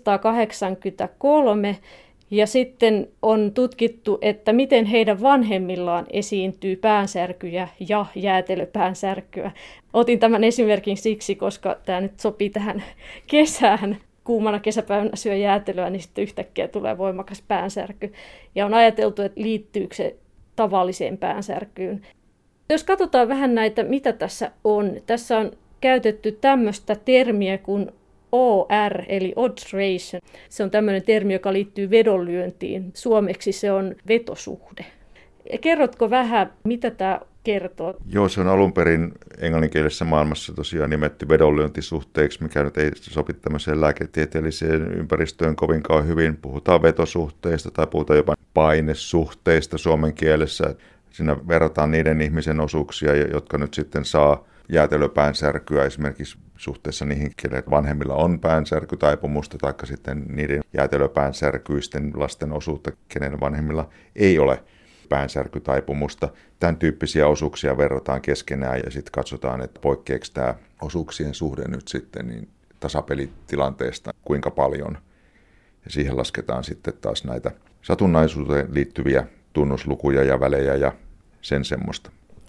283 ja sitten on tutkittu, että miten heidän vanhemmillaan esiintyy päänsärkyjä ja jäätelöpäänsärkyä. Otin tämän esimerkin siksi, koska tämä nyt sopii tähän kesään. Kuumana kesäpäivänä syö jäätelöä, niin sitten yhtäkkiä tulee voimakas päänsärky. Ja on ajateltu, että liittyykö se tavalliseen päänsärkyyn. Jos katsotaan vähän näitä, mitä tässä on. Tässä on käytetty tämmöistä termiä kuin OR, eli odds ratio. Se on tämmöinen termi, joka liittyy vedonlyöntiin. Suomeksi se on vetosuhde. Kerrotko vähän, mitä tämä kertoo? Joo, se on alun perin englanninkielisessä maailmassa tosiaan nimetty vedonlyöntisuhteeksi, mikä nyt ei sopi tämmöiseen lääketieteelliseen ympäristöön kovinkaan hyvin. Puhutaan vetosuhteista tai puhutaan jopa painesuhteista suomen kielessä. Siinä verrataan niiden ihmisen osuuksia, jotka nyt sitten saa jäätelöpäänsärkyä esimerkiksi suhteessa niihin, kenen vanhemmilla on päänsärkytaipumusta, tai sitten niiden jäätelöpäänsärkyisten lasten osuutta, kenen vanhemmilla ei ole päänsärkytaipumusta. Tämän tyyppisiä osuuksia verrataan keskenään ja sitten katsotaan, että poikkeako tämä osuuksien suhde nyt sitten niin tasapelitilanteesta kuinka paljon. Ja siihen lasketaan sitten taas näitä satunnaisuuteen liittyviä tunnuslukuja ja välejä ja sen semmoista.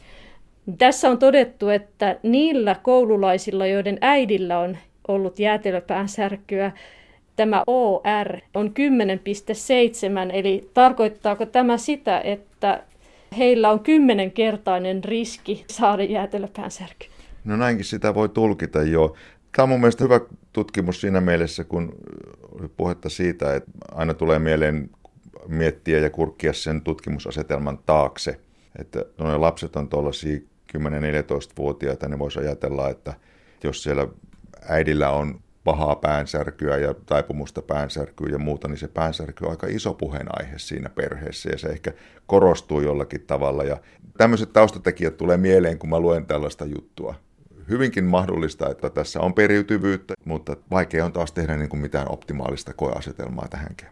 Tässä on todettu, että niillä koululaisilla, joiden äidillä on ollut jäätelöpäänsärkyä, tämä OR on 10,7, eli tarkoittaako tämä sitä, että heillä on 10-kertainen riski saada jäätelöpäänsärky? No näinkin sitä voi tulkita jo. Tämä on mun mielestä hyvä tutkimus siinä mielessä, kun oli puhetta siitä, että aina tulee mieleen miettiä ja kurkkia sen tutkimusasetelman taakse. Että nuo lapset on tuollaisia 10-14-vuotiaita, niin voisi ajatella, että jos siellä äidillä on pahaa päänsärkyä ja taipumusta päänsärkyä ja muuta, niin se päänsärky on aika iso puheenaihe siinä perheessä ja se ehkä korostuu jollakin tavalla. Ja tämmöiset taustatekijät tulee mieleen, kun mä luen tällaista juttua. Hyvinkin mahdollista, että tässä on periytyvyyttä, mutta vaikea on taas tehdä niin kuin mitään optimaalista koeasetelmaa tähänkään.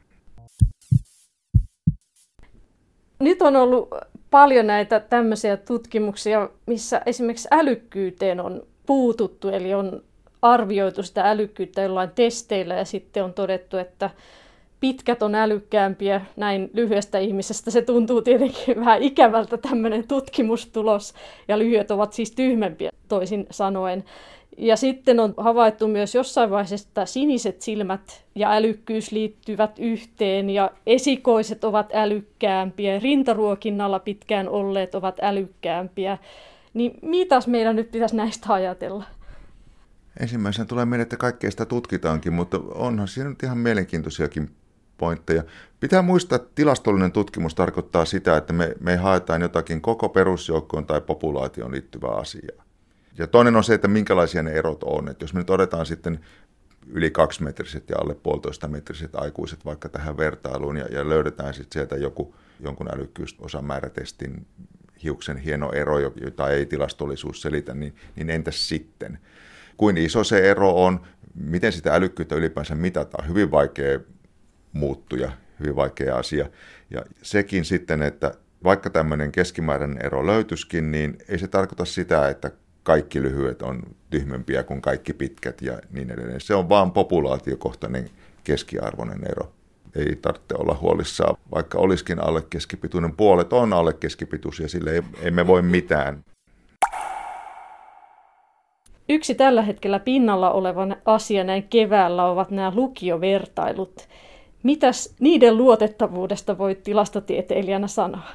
Nyt on ollut paljon näitä tämmöisiä tutkimuksia, missä esimerkiksi älykkyyteen on puututtu, eli on arvioitu sitä älykkyyttä jollain testeillä ja sitten on todettu, että pitkät on älykkäämpiä. Näin lyhyestä ihmisestä se tuntuu tietenkin vähän ikävältä tämmöinen tutkimustulos ja lyhyet ovat siis tyhmempiä toisin sanoen. Ja sitten on havaittu myös jossain vaiheessa, että siniset silmät ja älykkyys liittyvät yhteen ja esikoiset ovat älykkäämpiä, rintaruokinnalla pitkään olleet ovat älykkäämpiä. Niin mitäs meidän nyt pitäisi näistä ajatella? Ensimmäisenä tulee mieleen, että kaikkea sitä tutkitaankin, mutta onhan siinä nyt ihan mielenkiintoisiakin pointteja. Pitää muistaa, että tilastollinen tutkimus tarkoittaa sitä, että me haetaan jotakin koko perusjoukkoon tai populaatioon liittyvää asiaa. Ja toinen on se, että minkälaisia ne erot on. Että jos me nyt otetaan sitten yli 2-metriset ja alle 1,5-metriset aikuiset vaikka tähän vertailuun ja löydetään sitten sieltä jonkun älykkyysosamäärätestin hiuksen hieno ero, jota ei tilastollisuus selitä, niin entäs sitten? Kuin iso se ero on, miten sitä älykkyyttä ylipäänsä mitataan, hyvin vaikea muuttuja, hyvin vaikea asia. Ja sekin sitten, että vaikka tämmöinen keskimääräinen ero löytyisikin, niin ei se tarkoita sitä, että kaikki lyhyet on tyhmempiä kuin kaikki pitkät ja niin edelleen. Se on vaan populaatiokohtainen keskiarvoinen ero. Ei tarvitse olla huolissaan, vaikka olisikin alle keskipituinen. Puolet on alle keskipituisia, sille ei me voi mitään. Yksi tällä hetkellä pinnalla oleva asia näin keväällä ovat nämä lukiovertailut. Mitäs niiden luotettavuudesta voi tilastotieteilijänä sanoa?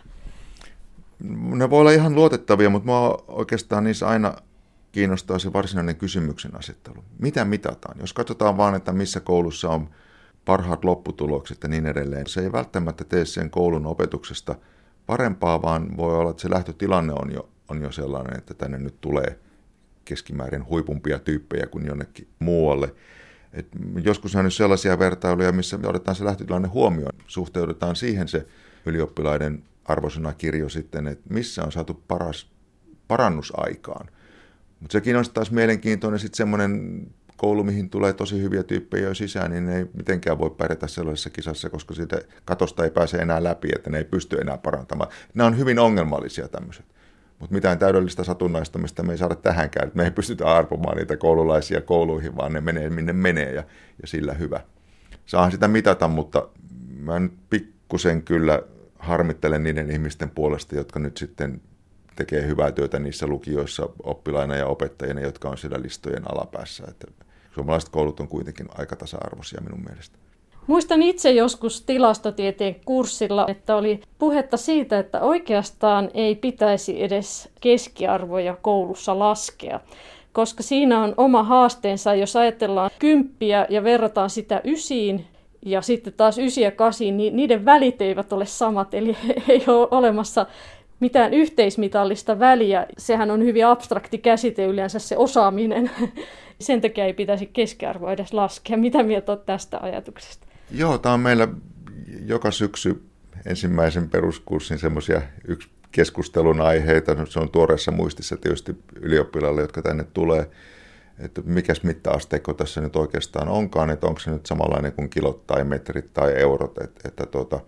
Ne voi olla ihan luotettavia, mutta minua oikeastaan niissä aina kiinnostaa se varsinainen kysymyksen asettelu. Mitä mitataan? Jos katsotaan vaan, että missä koulussa on parhaat lopputulokset ja niin edelleen, se ei välttämättä tee sen koulun opetuksesta parempaa, vaan voi olla, että se lähtötilanne on jo sellainen, että tänne nyt tulee keskimäärin huipumpia tyyppejä kuin jonnekin muualle. Et joskus on nyt sellaisia vertailuja, missä otetaan se lähtötilanne huomioon, suhteutetaan siihen se ylioppilaiden arvosanakirjo sitten, että missä on saatu paras parannus aikaan. Mutta sekin on taas mielenkiintoinen sitten semmoinen koulu, mihin tulee tosi hyviä tyyppejä jo sisään, niin ne ei mitenkään voi pärjätä sellaisessa kisassa, koska siitä katosta ei pääse enää läpi, että ne ei pysty enää parantamaan. Nämä on hyvin ongelmallisia tämmöiset. Mutta mitään täydellistä satunnaistamista me ei saada tähänkään. Me ei pystytä arpomaan niitä koululaisia kouluihin, vaan ne menee minne menee ja sillä hyvä. Saahan sitä mitata, mutta mä nyt pikkusen kyllä harmittelen niiden ihmisten puolesta, jotka nyt sitten tekee hyvää työtä niissä lukioissa oppilaina ja opettajina, jotka on siellä listojen alapäässä. Että suomalaiset koulut on kuitenkin aika tasa-arvoisia minun mielestä. Muistan itse joskus tilastotieteen kurssilla, että oli puhetta siitä, että oikeastaan ei pitäisi edes keskiarvoja koulussa laskea, koska siinä on oma haasteensa, jos ajatellaan 10 ja verrataan sitä 9 ja sitten taas 9 ja 8, niin niiden välit eivät ole samat, eli ei ole olemassa mitään yhteismitallista väliä. Sehän on hyvin abstrakti käsite yleensä se osaaminen. Sen takia ei pitäisi keskiarvoa edes laskea. Mitä mieltä olet tästä ajatuksesta? Joo, tämä on meillä joka syksy ensimmäisen peruskurssin semmoisia yksi keskustelun aiheita. Se on tuoreessa muistissa tietysti ylioppilaille, jotka tänne tulee, että mikäs mitta-asteikko tässä nyt oikeastaan onkaan, että onko se nyt samanlainen kuin kilot tai metrit tai eurot, että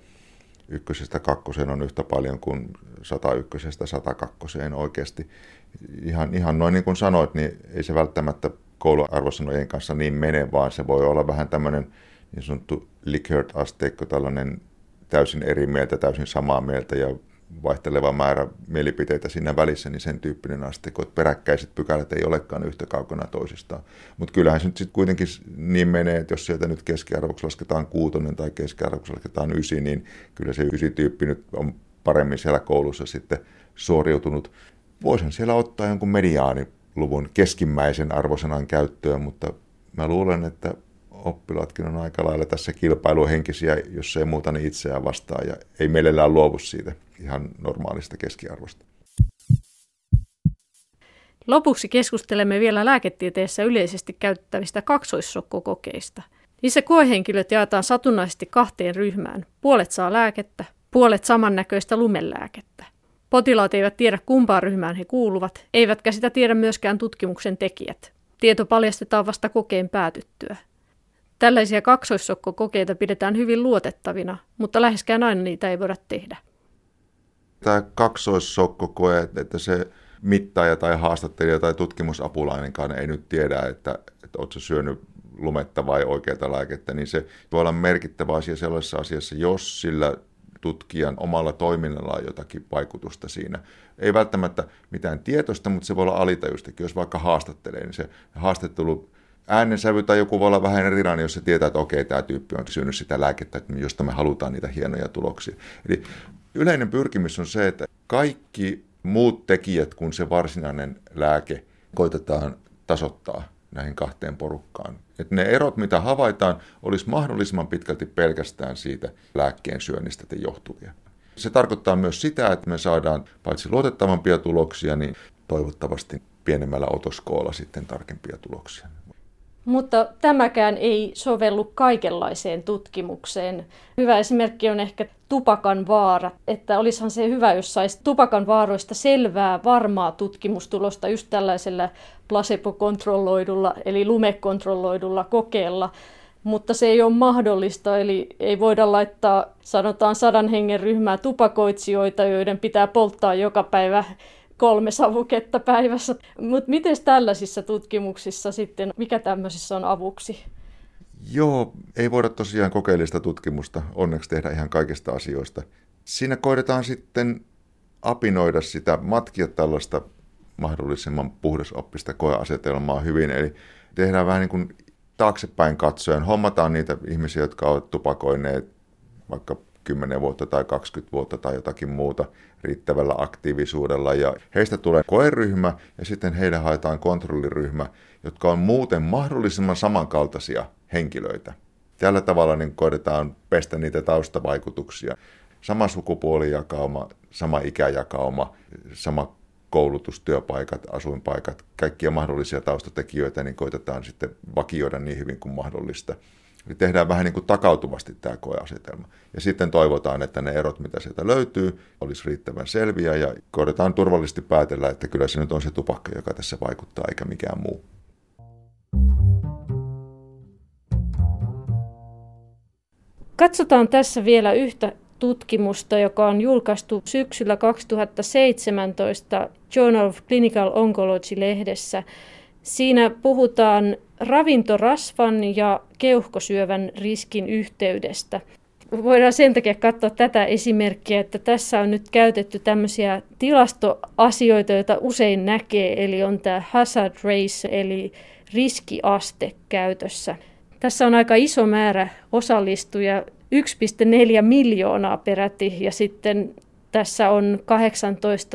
1-2 on yhtä paljon kuin 101-102 oikeasti. Ihan noin niin kuin sanoit, niin ei se välttämättä kouluarvosanojen kanssa niin mene, vaan se voi olla vähän tämmöinen niin sanottu Likert-asteikko, tällainen täysin eri mieltä, täysin samaa mieltä ja vaihteleva määrä mielipiteitä siinä välissä, niin sen tyyppinen asteikko, että peräkkäiset pykälät ei olekaan yhtä kaukana toisistaan. Mutta kyllähän se nyt sitten kuitenkin niin menee, että jos sieltä nyt keskiarvoksi lasketaan 6 tai keskiarvoksi lasketaan 9, niin kyllä se 9-tyyppi nyt on paremmin siellä koulussa sitten suoriutunut. Voisin siellä ottaa jonkun mediaaniluvun keskimmäisen arvosanan käyttöön, mutta mä luulen, että oppilaatkin on aika lailla tässä kilpailuhenkisiä, jos ei muuta niin itseään vastaan ja ei mielellään luovu siitä ihan normaalista keskiarvosta. Lopuksi keskustelemme vielä lääketieteessä yleisesti käytettävistä kaksoissokkokokeista. Niissä koehenkilöt jaetaan satunnaisesti 2 ryhmään. Puolet saa lääkettä, puolet samannäköistä lumelääkettä. Potilaat eivät tiedä kumpaan ryhmään he kuuluvat, eivätkä sitä tiedä myöskään tutkimuksen tekijät. Tieto paljastetaan vasta kokeen päätyttyä. Tällaisia kaksoissokkokokeita pidetään hyvin luotettavina, mutta läheskään aina niitä ei voida tehdä. Tämä kaksoissokkokoe, että se mittaaja tai haastattelija tai tutkimusapulainenkaan ei nyt tiedä, että oletko syönyt lumetta vai oikeata lääkettä, niin se voi olla merkittävä asia sellaisessa asiassa, jos sillä tutkijan omalla toiminnalla on jotakin vaikutusta siinä. Ei välttämättä mitään tietoista, mutta se voi olla alitajustakin. Jos vaikka haastattelee, niin se haastattelu äänensävy tai joku voi olla vähän erilainen, jos se tietää, että okei, tämä tyyppi on syönyt sitä lääkettä, josta me halutaan niitä hienoja tuloksia. Eli yleinen pyrkimys on se, että kaikki muut tekijät kuin se varsinainen lääke koitetaan tasoittaa näihin kahteen porukkaan. Että ne erot, mitä havaitaan, olisi mahdollisimman pitkälti pelkästään siitä lääkkeen syönnistä johtuvia. Se tarkoittaa myös sitä, että me saadaan paitsi luotettavampia tuloksia, niin toivottavasti pienemmällä otoskoolla sitten tarkempia tuloksia. Mutta tämäkään ei sovellu kaikenlaiseen tutkimukseen. Hyvä esimerkki on ehkä tupakan vaara, että olisihan se hyvä, jos saisi tupakan vaaroista selvää, varmaa tutkimustulosta just tällaisella placebo-kontrolloidulla, eli lumekontrolloidulla kokeella. Mutta se ei ole mahdollista, eli ei voida laittaa, sanotaan 100 hengen ryhmää tupakoitsijoita, joiden pitää polttaa joka päivä 3 savuketta päivässä. Mutta miten tällaisissa tutkimuksissa sitten, mikä tämmöisissä on avuksi? Joo, ei voida tosiaan kokeellista tutkimusta onneksi tehdä ihan kaikista asioista. Siinä koitetaan sitten apinoida sitä, matkia tällaista mahdollisimman puhdasoppista koeasetelmaa hyvin. Eli tehdään vähän niin kuin taaksepäin katsoen, hommataan niitä ihmisiä, jotka ovat tupakoineet vaikka 10 vuotta tai 20 vuotta tai jotakin muuta riittävällä aktiivisuudella. Ja heistä tulee koeryhmä ja sitten heille haetaan kontrolliryhmä, jotka on muuten mahdollisimman samankaltaisia henkilöitä. Tällä tavalla niin koetetaan pestä niitä taustavaikutuksia. Sama sukupuolijakauma, sama ikäjakauma, sama koulutus, työpaikat, asuinpaikat, kaikkia mahdollisia taustatekijöitä, niin koitetaan sitten vakioida niin hyvin kuin mahdollista. Eli tehdään vähän niin kuin takautuvasti tämä koeasetelma. Ja sitten toivotaan, että ne erot, mitä sieltä löytyy, olisi riittävän selviä ja koitetaan turvallisesti päätellä, että kyllä se nyt on se tupakka, joka tässä vaikuttaa, eikä mikään muu. Katsotaan tässä vielä yhtä tutkimusta, joka on julkaistu syksyllä 2017 Journal of Clinical Oncology-lehdessä. Siinä puhutaan ravintorasvan ja keuhkosyövän riskin yhteydestä. Voidaan sen takia katsoa tätä esimerkkiä, että tässä on nyt käytetty tämmöisiä tilastoasioita, joita usein näkee, eli on tämä hazard ratio, eli riskiaste käytössä. Tässä on aika iso määrä osallistujia, 1,4 miljoonaa peräti, ja sitten tässä on 18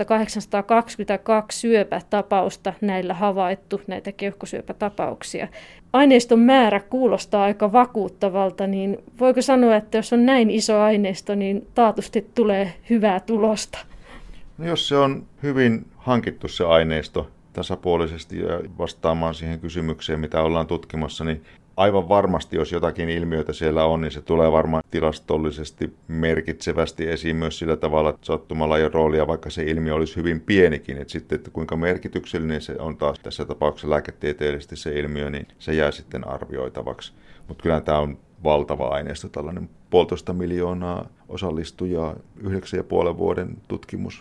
822 syöpätapausta näillä havaittu, näitä keuhkosyöpätapauksia. Aineiston määrä kuulostaa aika vakuuttavalta, niin voiko sanoa, että jos on näin iso aineisto, niin taatusti tulee hyvää tulosta? No jos se on hyvin hankittu se aineisto tasapuolisesti ja vastaamaan siihen kysymykseen, mitä ollaan tutkimassa, niin aivan varmasti, jos jotakin ilmiöitä siellä on, niin se tulee varmaan tilastollisesti merkitsevästi esiin myös sillä tavalla, että sattumalla ei ole roolia, vaikka se ilmiö olisi hyvin pienikin. Että sitten, että kuinka merkityksellinen se on taas tässä tapauksessa lääketieteellisesti se ilmiö, niin se jää sitten arvioitavaksi. Mutta kyllä tämä on valtava aineisto, tällainen 1,5 miljoonaa osallistujaa, 9,5 vuoden tutkimus.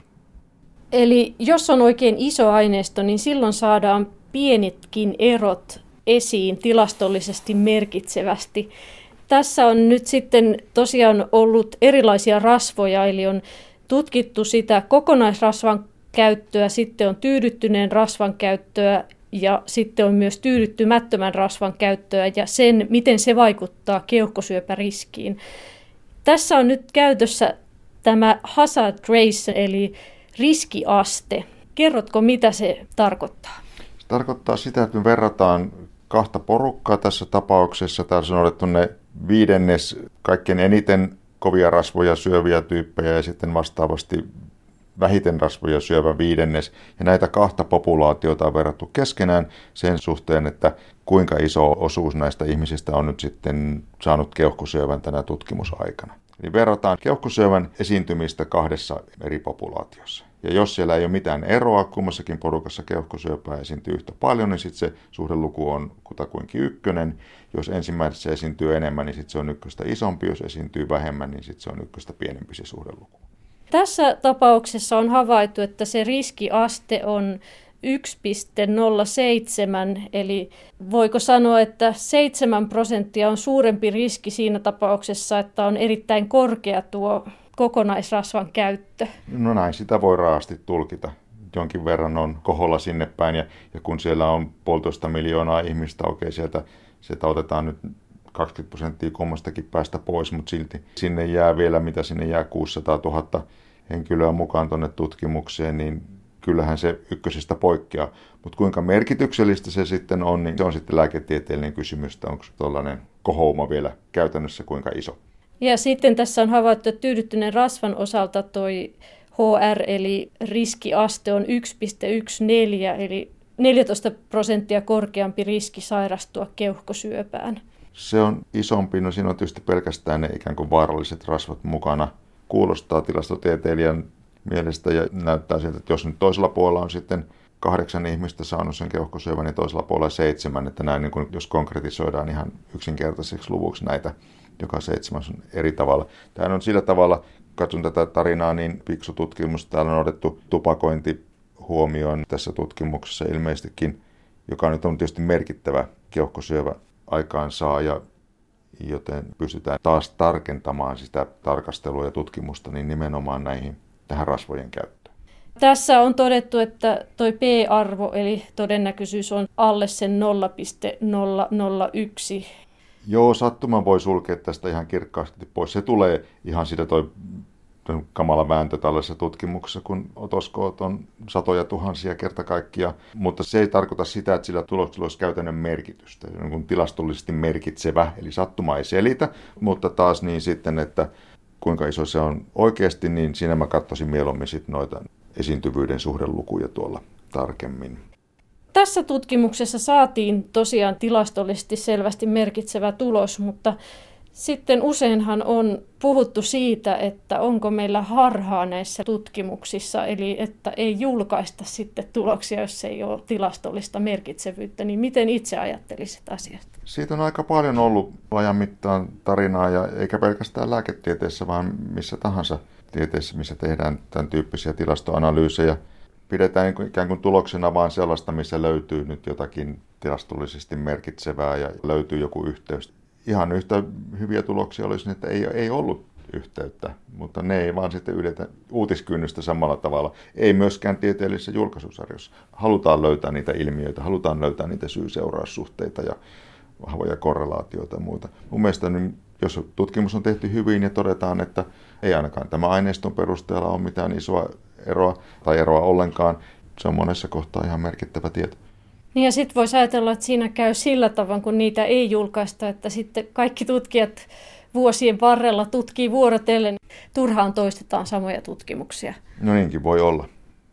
Eli jos on oikein iso aineisto, niin silloin saadaan pienetkin erot esiin tilastollisesti merkitsevästi. Tässä on nyt sitten tosiaan ollut erilaisia rasvoja, eli on tutkittu sitä kokonaisrasvan käyttöä, sitten on tyydyttyneen rasvan käyttöä ja sitten on myös tyydyttymättömän rasvan käyttöä ja sen, miten se vaikuttaa keuhkosyöpäriskiin. Tässä on nyt käytössä tämä hazard ratio, eli riskiaste. Kerrotko, mitä se tarkoittaa? Se tarkoittaa sitä, että me verrataan kahta porukkaa tässä tapauksessa. Tässä on otettu ne 5. kaikkein eniten kovia rasvoja syöviä tyyppejä ja sitten vastaavasti vähiten rasvoja syövä 5. Ja näitä kahta populaatiota on verrattu keskenään sen suhteen, että kuinka iso osuus näistä ihmisistä on nyt sitten saanut keuhkosyövän tänä tutkimusaikana. Eli verrataan keuhkosyövän esiintymistä 2 eri populaatiossa. Ja jos siellä ei ole mitään eroa, kummassakin porukassa keuhkosyöpää esiintyy yhtä paljon, niin sitten se suhdeluku on kutakuinkin 1. Jos ensimmäisessä esiintyy enemmän, niin sitten se on 1 isompi. Jos esiintyy vähemmän, niin sitten se on 1 pienempi se suhdeluku. Tässä tapauksessa on havaittu, että se riskiaste on 1,07, eli voiko sanoa, että 7% on suurempi riski siinä tapauksessa, että on erittäin korkea tuo kokonaisrasvan käyttö? No näin, sitä voi raasti tulkita. Jonkin verran on koholla sinne päin, ja kun siellä on 1,5 miljoonaa ihmistä, okei, sieltä otetaan nyt 20% kummastakin päästä pois, mutta silti sinne jää vielä, mitä sinne jää, 600 000 henkilöä mukaan tuonne tutkimukseen, niin kyllähän se ykkösestä poikkeaa. Mutta kuinka merkityksellistä se sitten on, niin se on sitten lääketieteellinen kysymys, että onko tuollainen kohouma vielä käytännössä kuinka iso. Ja sitten tässä on havaittu, että tyydyttyneen rasvan osalta toi HR eli riskiaste on 1,14, eli 14% korkeampi riski sairastua keuhkosyöpään. Se on isompi, no siinä on tietysti pelkästään ne ikään kuin vaaralliset rasvat mukana. Kuulostaa tilastotieteilijän mielestä ja näyttää siltä, että jos nyt toisella puolella on sitten 8 ihmistä saanut sen keuhkosyövän, niin toisella puolella 7, että näin niin kuin, jos konkretisoidaan ihan yksinkertaiseksi luvuksi näitä, joka 7 on eri tavalla. Tämä on sillä tavalla, katson tätä tarinaa, niin fiksu tutkimus, täällä on otettu tupakointi huomioon tässä tutkimuksessa ilmeisestikin, joka nyt on tietysti merkittävä keuhkosyövä aikaansaaja, joten pystytään taas tarkentamaan sitä tarkastelua ja tutkimusta niin nimenomaan tähän rasvojen käyttöön. Tässä on todettu, että tuo P-arvo, eli todennäköisyys on alle sen 0,001. Joo, sattuman voi sulkea tästä ihan kirkkaasti pois. Se tulee ihan siitä toi kamala vääntö tällaisessa tutkimuksessa, kun otoskoot on satoja tuhansia kerta kaikkiaan. Mutta se ei tarkoita sitä, että sillä tuloksella olisi käytännön merkitystä. Se on tilastollisesti merkitsevä, eli sattuma ei selitä, mutta taas niin sitten, että kuinka iso se on oikeasti, niin siinä mä katsoisin mieluummin sit noita esiintyvyyden suhdelukuja tuolla tarkemmin. Tässä tutkimuksessa saatiin tosiaan tilastollisesti selvästi merkitsevä tulos, mutta sitten useinhan on puhuttu siitä, että onko meillä harhaa näissä tutkimuksissa, eli että ei julkaista sitten tuloksia, jos ei ole tilastollista merkitsevyyttä. Niin miten itse ajattelisit asiasta? Siitä on aika paljon ollut ajan mittaan tarinaa, ja eikä pelkästään lääketieteessä, vaan missä tahansa tieteessä, missä tehdään tämän tyyppisiä tilastoanalyysejä. Pidetään ikään kuin tuloksena vaan sellaista, missä löytyy nyt jotakin tilastollisesti merkitsevää ja löytyy joku yhteys. Ihan yhtä hyviä tuloksia olisi, että ei ollut yhteyttä, mutta ne ei vaan sitten yletä uutiskynnystä samalla tavalla. Ei myöskään tieteellisessä julkaisusarjossa. Halutaan löytää niitä ilmiöitä, halutaan löytää niitä syy-seuraussuhteita ja vahvoja korrelaatioita ja muuta. Mun mielestä jos tutkimus on tehty hyvin ja todetaan, että ei ainakaan tämä aineiston perusteella ole mitään isoa eroa tai eroa ollenkaan, se on monessa kohtaa ihan merkittävä tieto. Niin ja sitten voisi ajatella, että siinä käy sillä tavalla, kun niitä ei julkaista, että sitten kaikki tutkijat vuosien varrella tutkii vuorotellen. Turhaan toistetaan samoja tutkimuksia. No niinkin voi olla.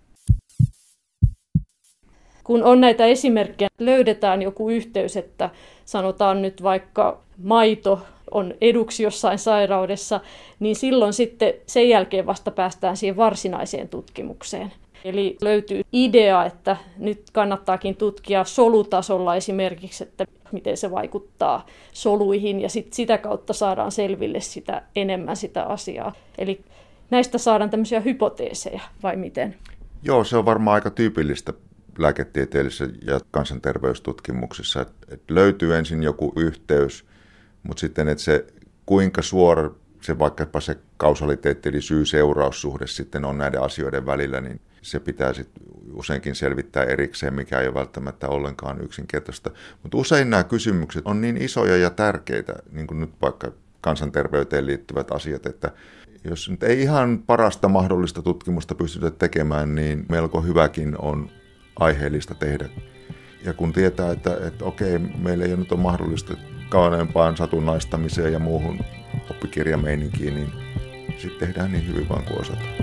Kun on näitä esimerkkejä, löydetään joku yhteys, että sanotaan nyt vaikka maito on eduksi jossain sairaudessa, niin silloin sitten sen jälkeen vasta päästään siihen varsinaiseen tutkimukseen. Eli löytyy idea, että nyt kannattaakin tutkia solutasolla esimerkiksi, että miten se vaikuttaa soluihin ja sitä kautta saadaan selville enemmän sitä asiaa. Eli näistä saadaan tämmöisiä hypoteeseja vai miten? Joo, se on varmaan aika tyypillistä lääketieteellisessä ja kansanterveystutkimuksissa, että löytyy ensin joku yhteys, mutta sitten että se kuinka suora se vaikkapa se kausaliteetti eli syy-seuraussuhde sitten on näiden asioiden välillä, niin se pitää sitten useinkin selvittää erikseen, mikä ei ole välttämättä ollenkaan yksinkertaista. Mutta usein nämä kysymykset on niin isoja ja tärkeitä, niin kuin nyt vaikka kansanterveyteen liittyvät asiat, että jos nyt ei ihan parasta mahdollista tutkimusta pystytä tekemään, niin melko hyväkin on aiheellista tehdä. Ja kun tietää, että okei, meillä ei nyt ole mahdollista kauneempaan satunnaistamiseen ja muuhun oppikirjameininkiin, niin sitten tehdään niin hyvin vaan kuin osataan.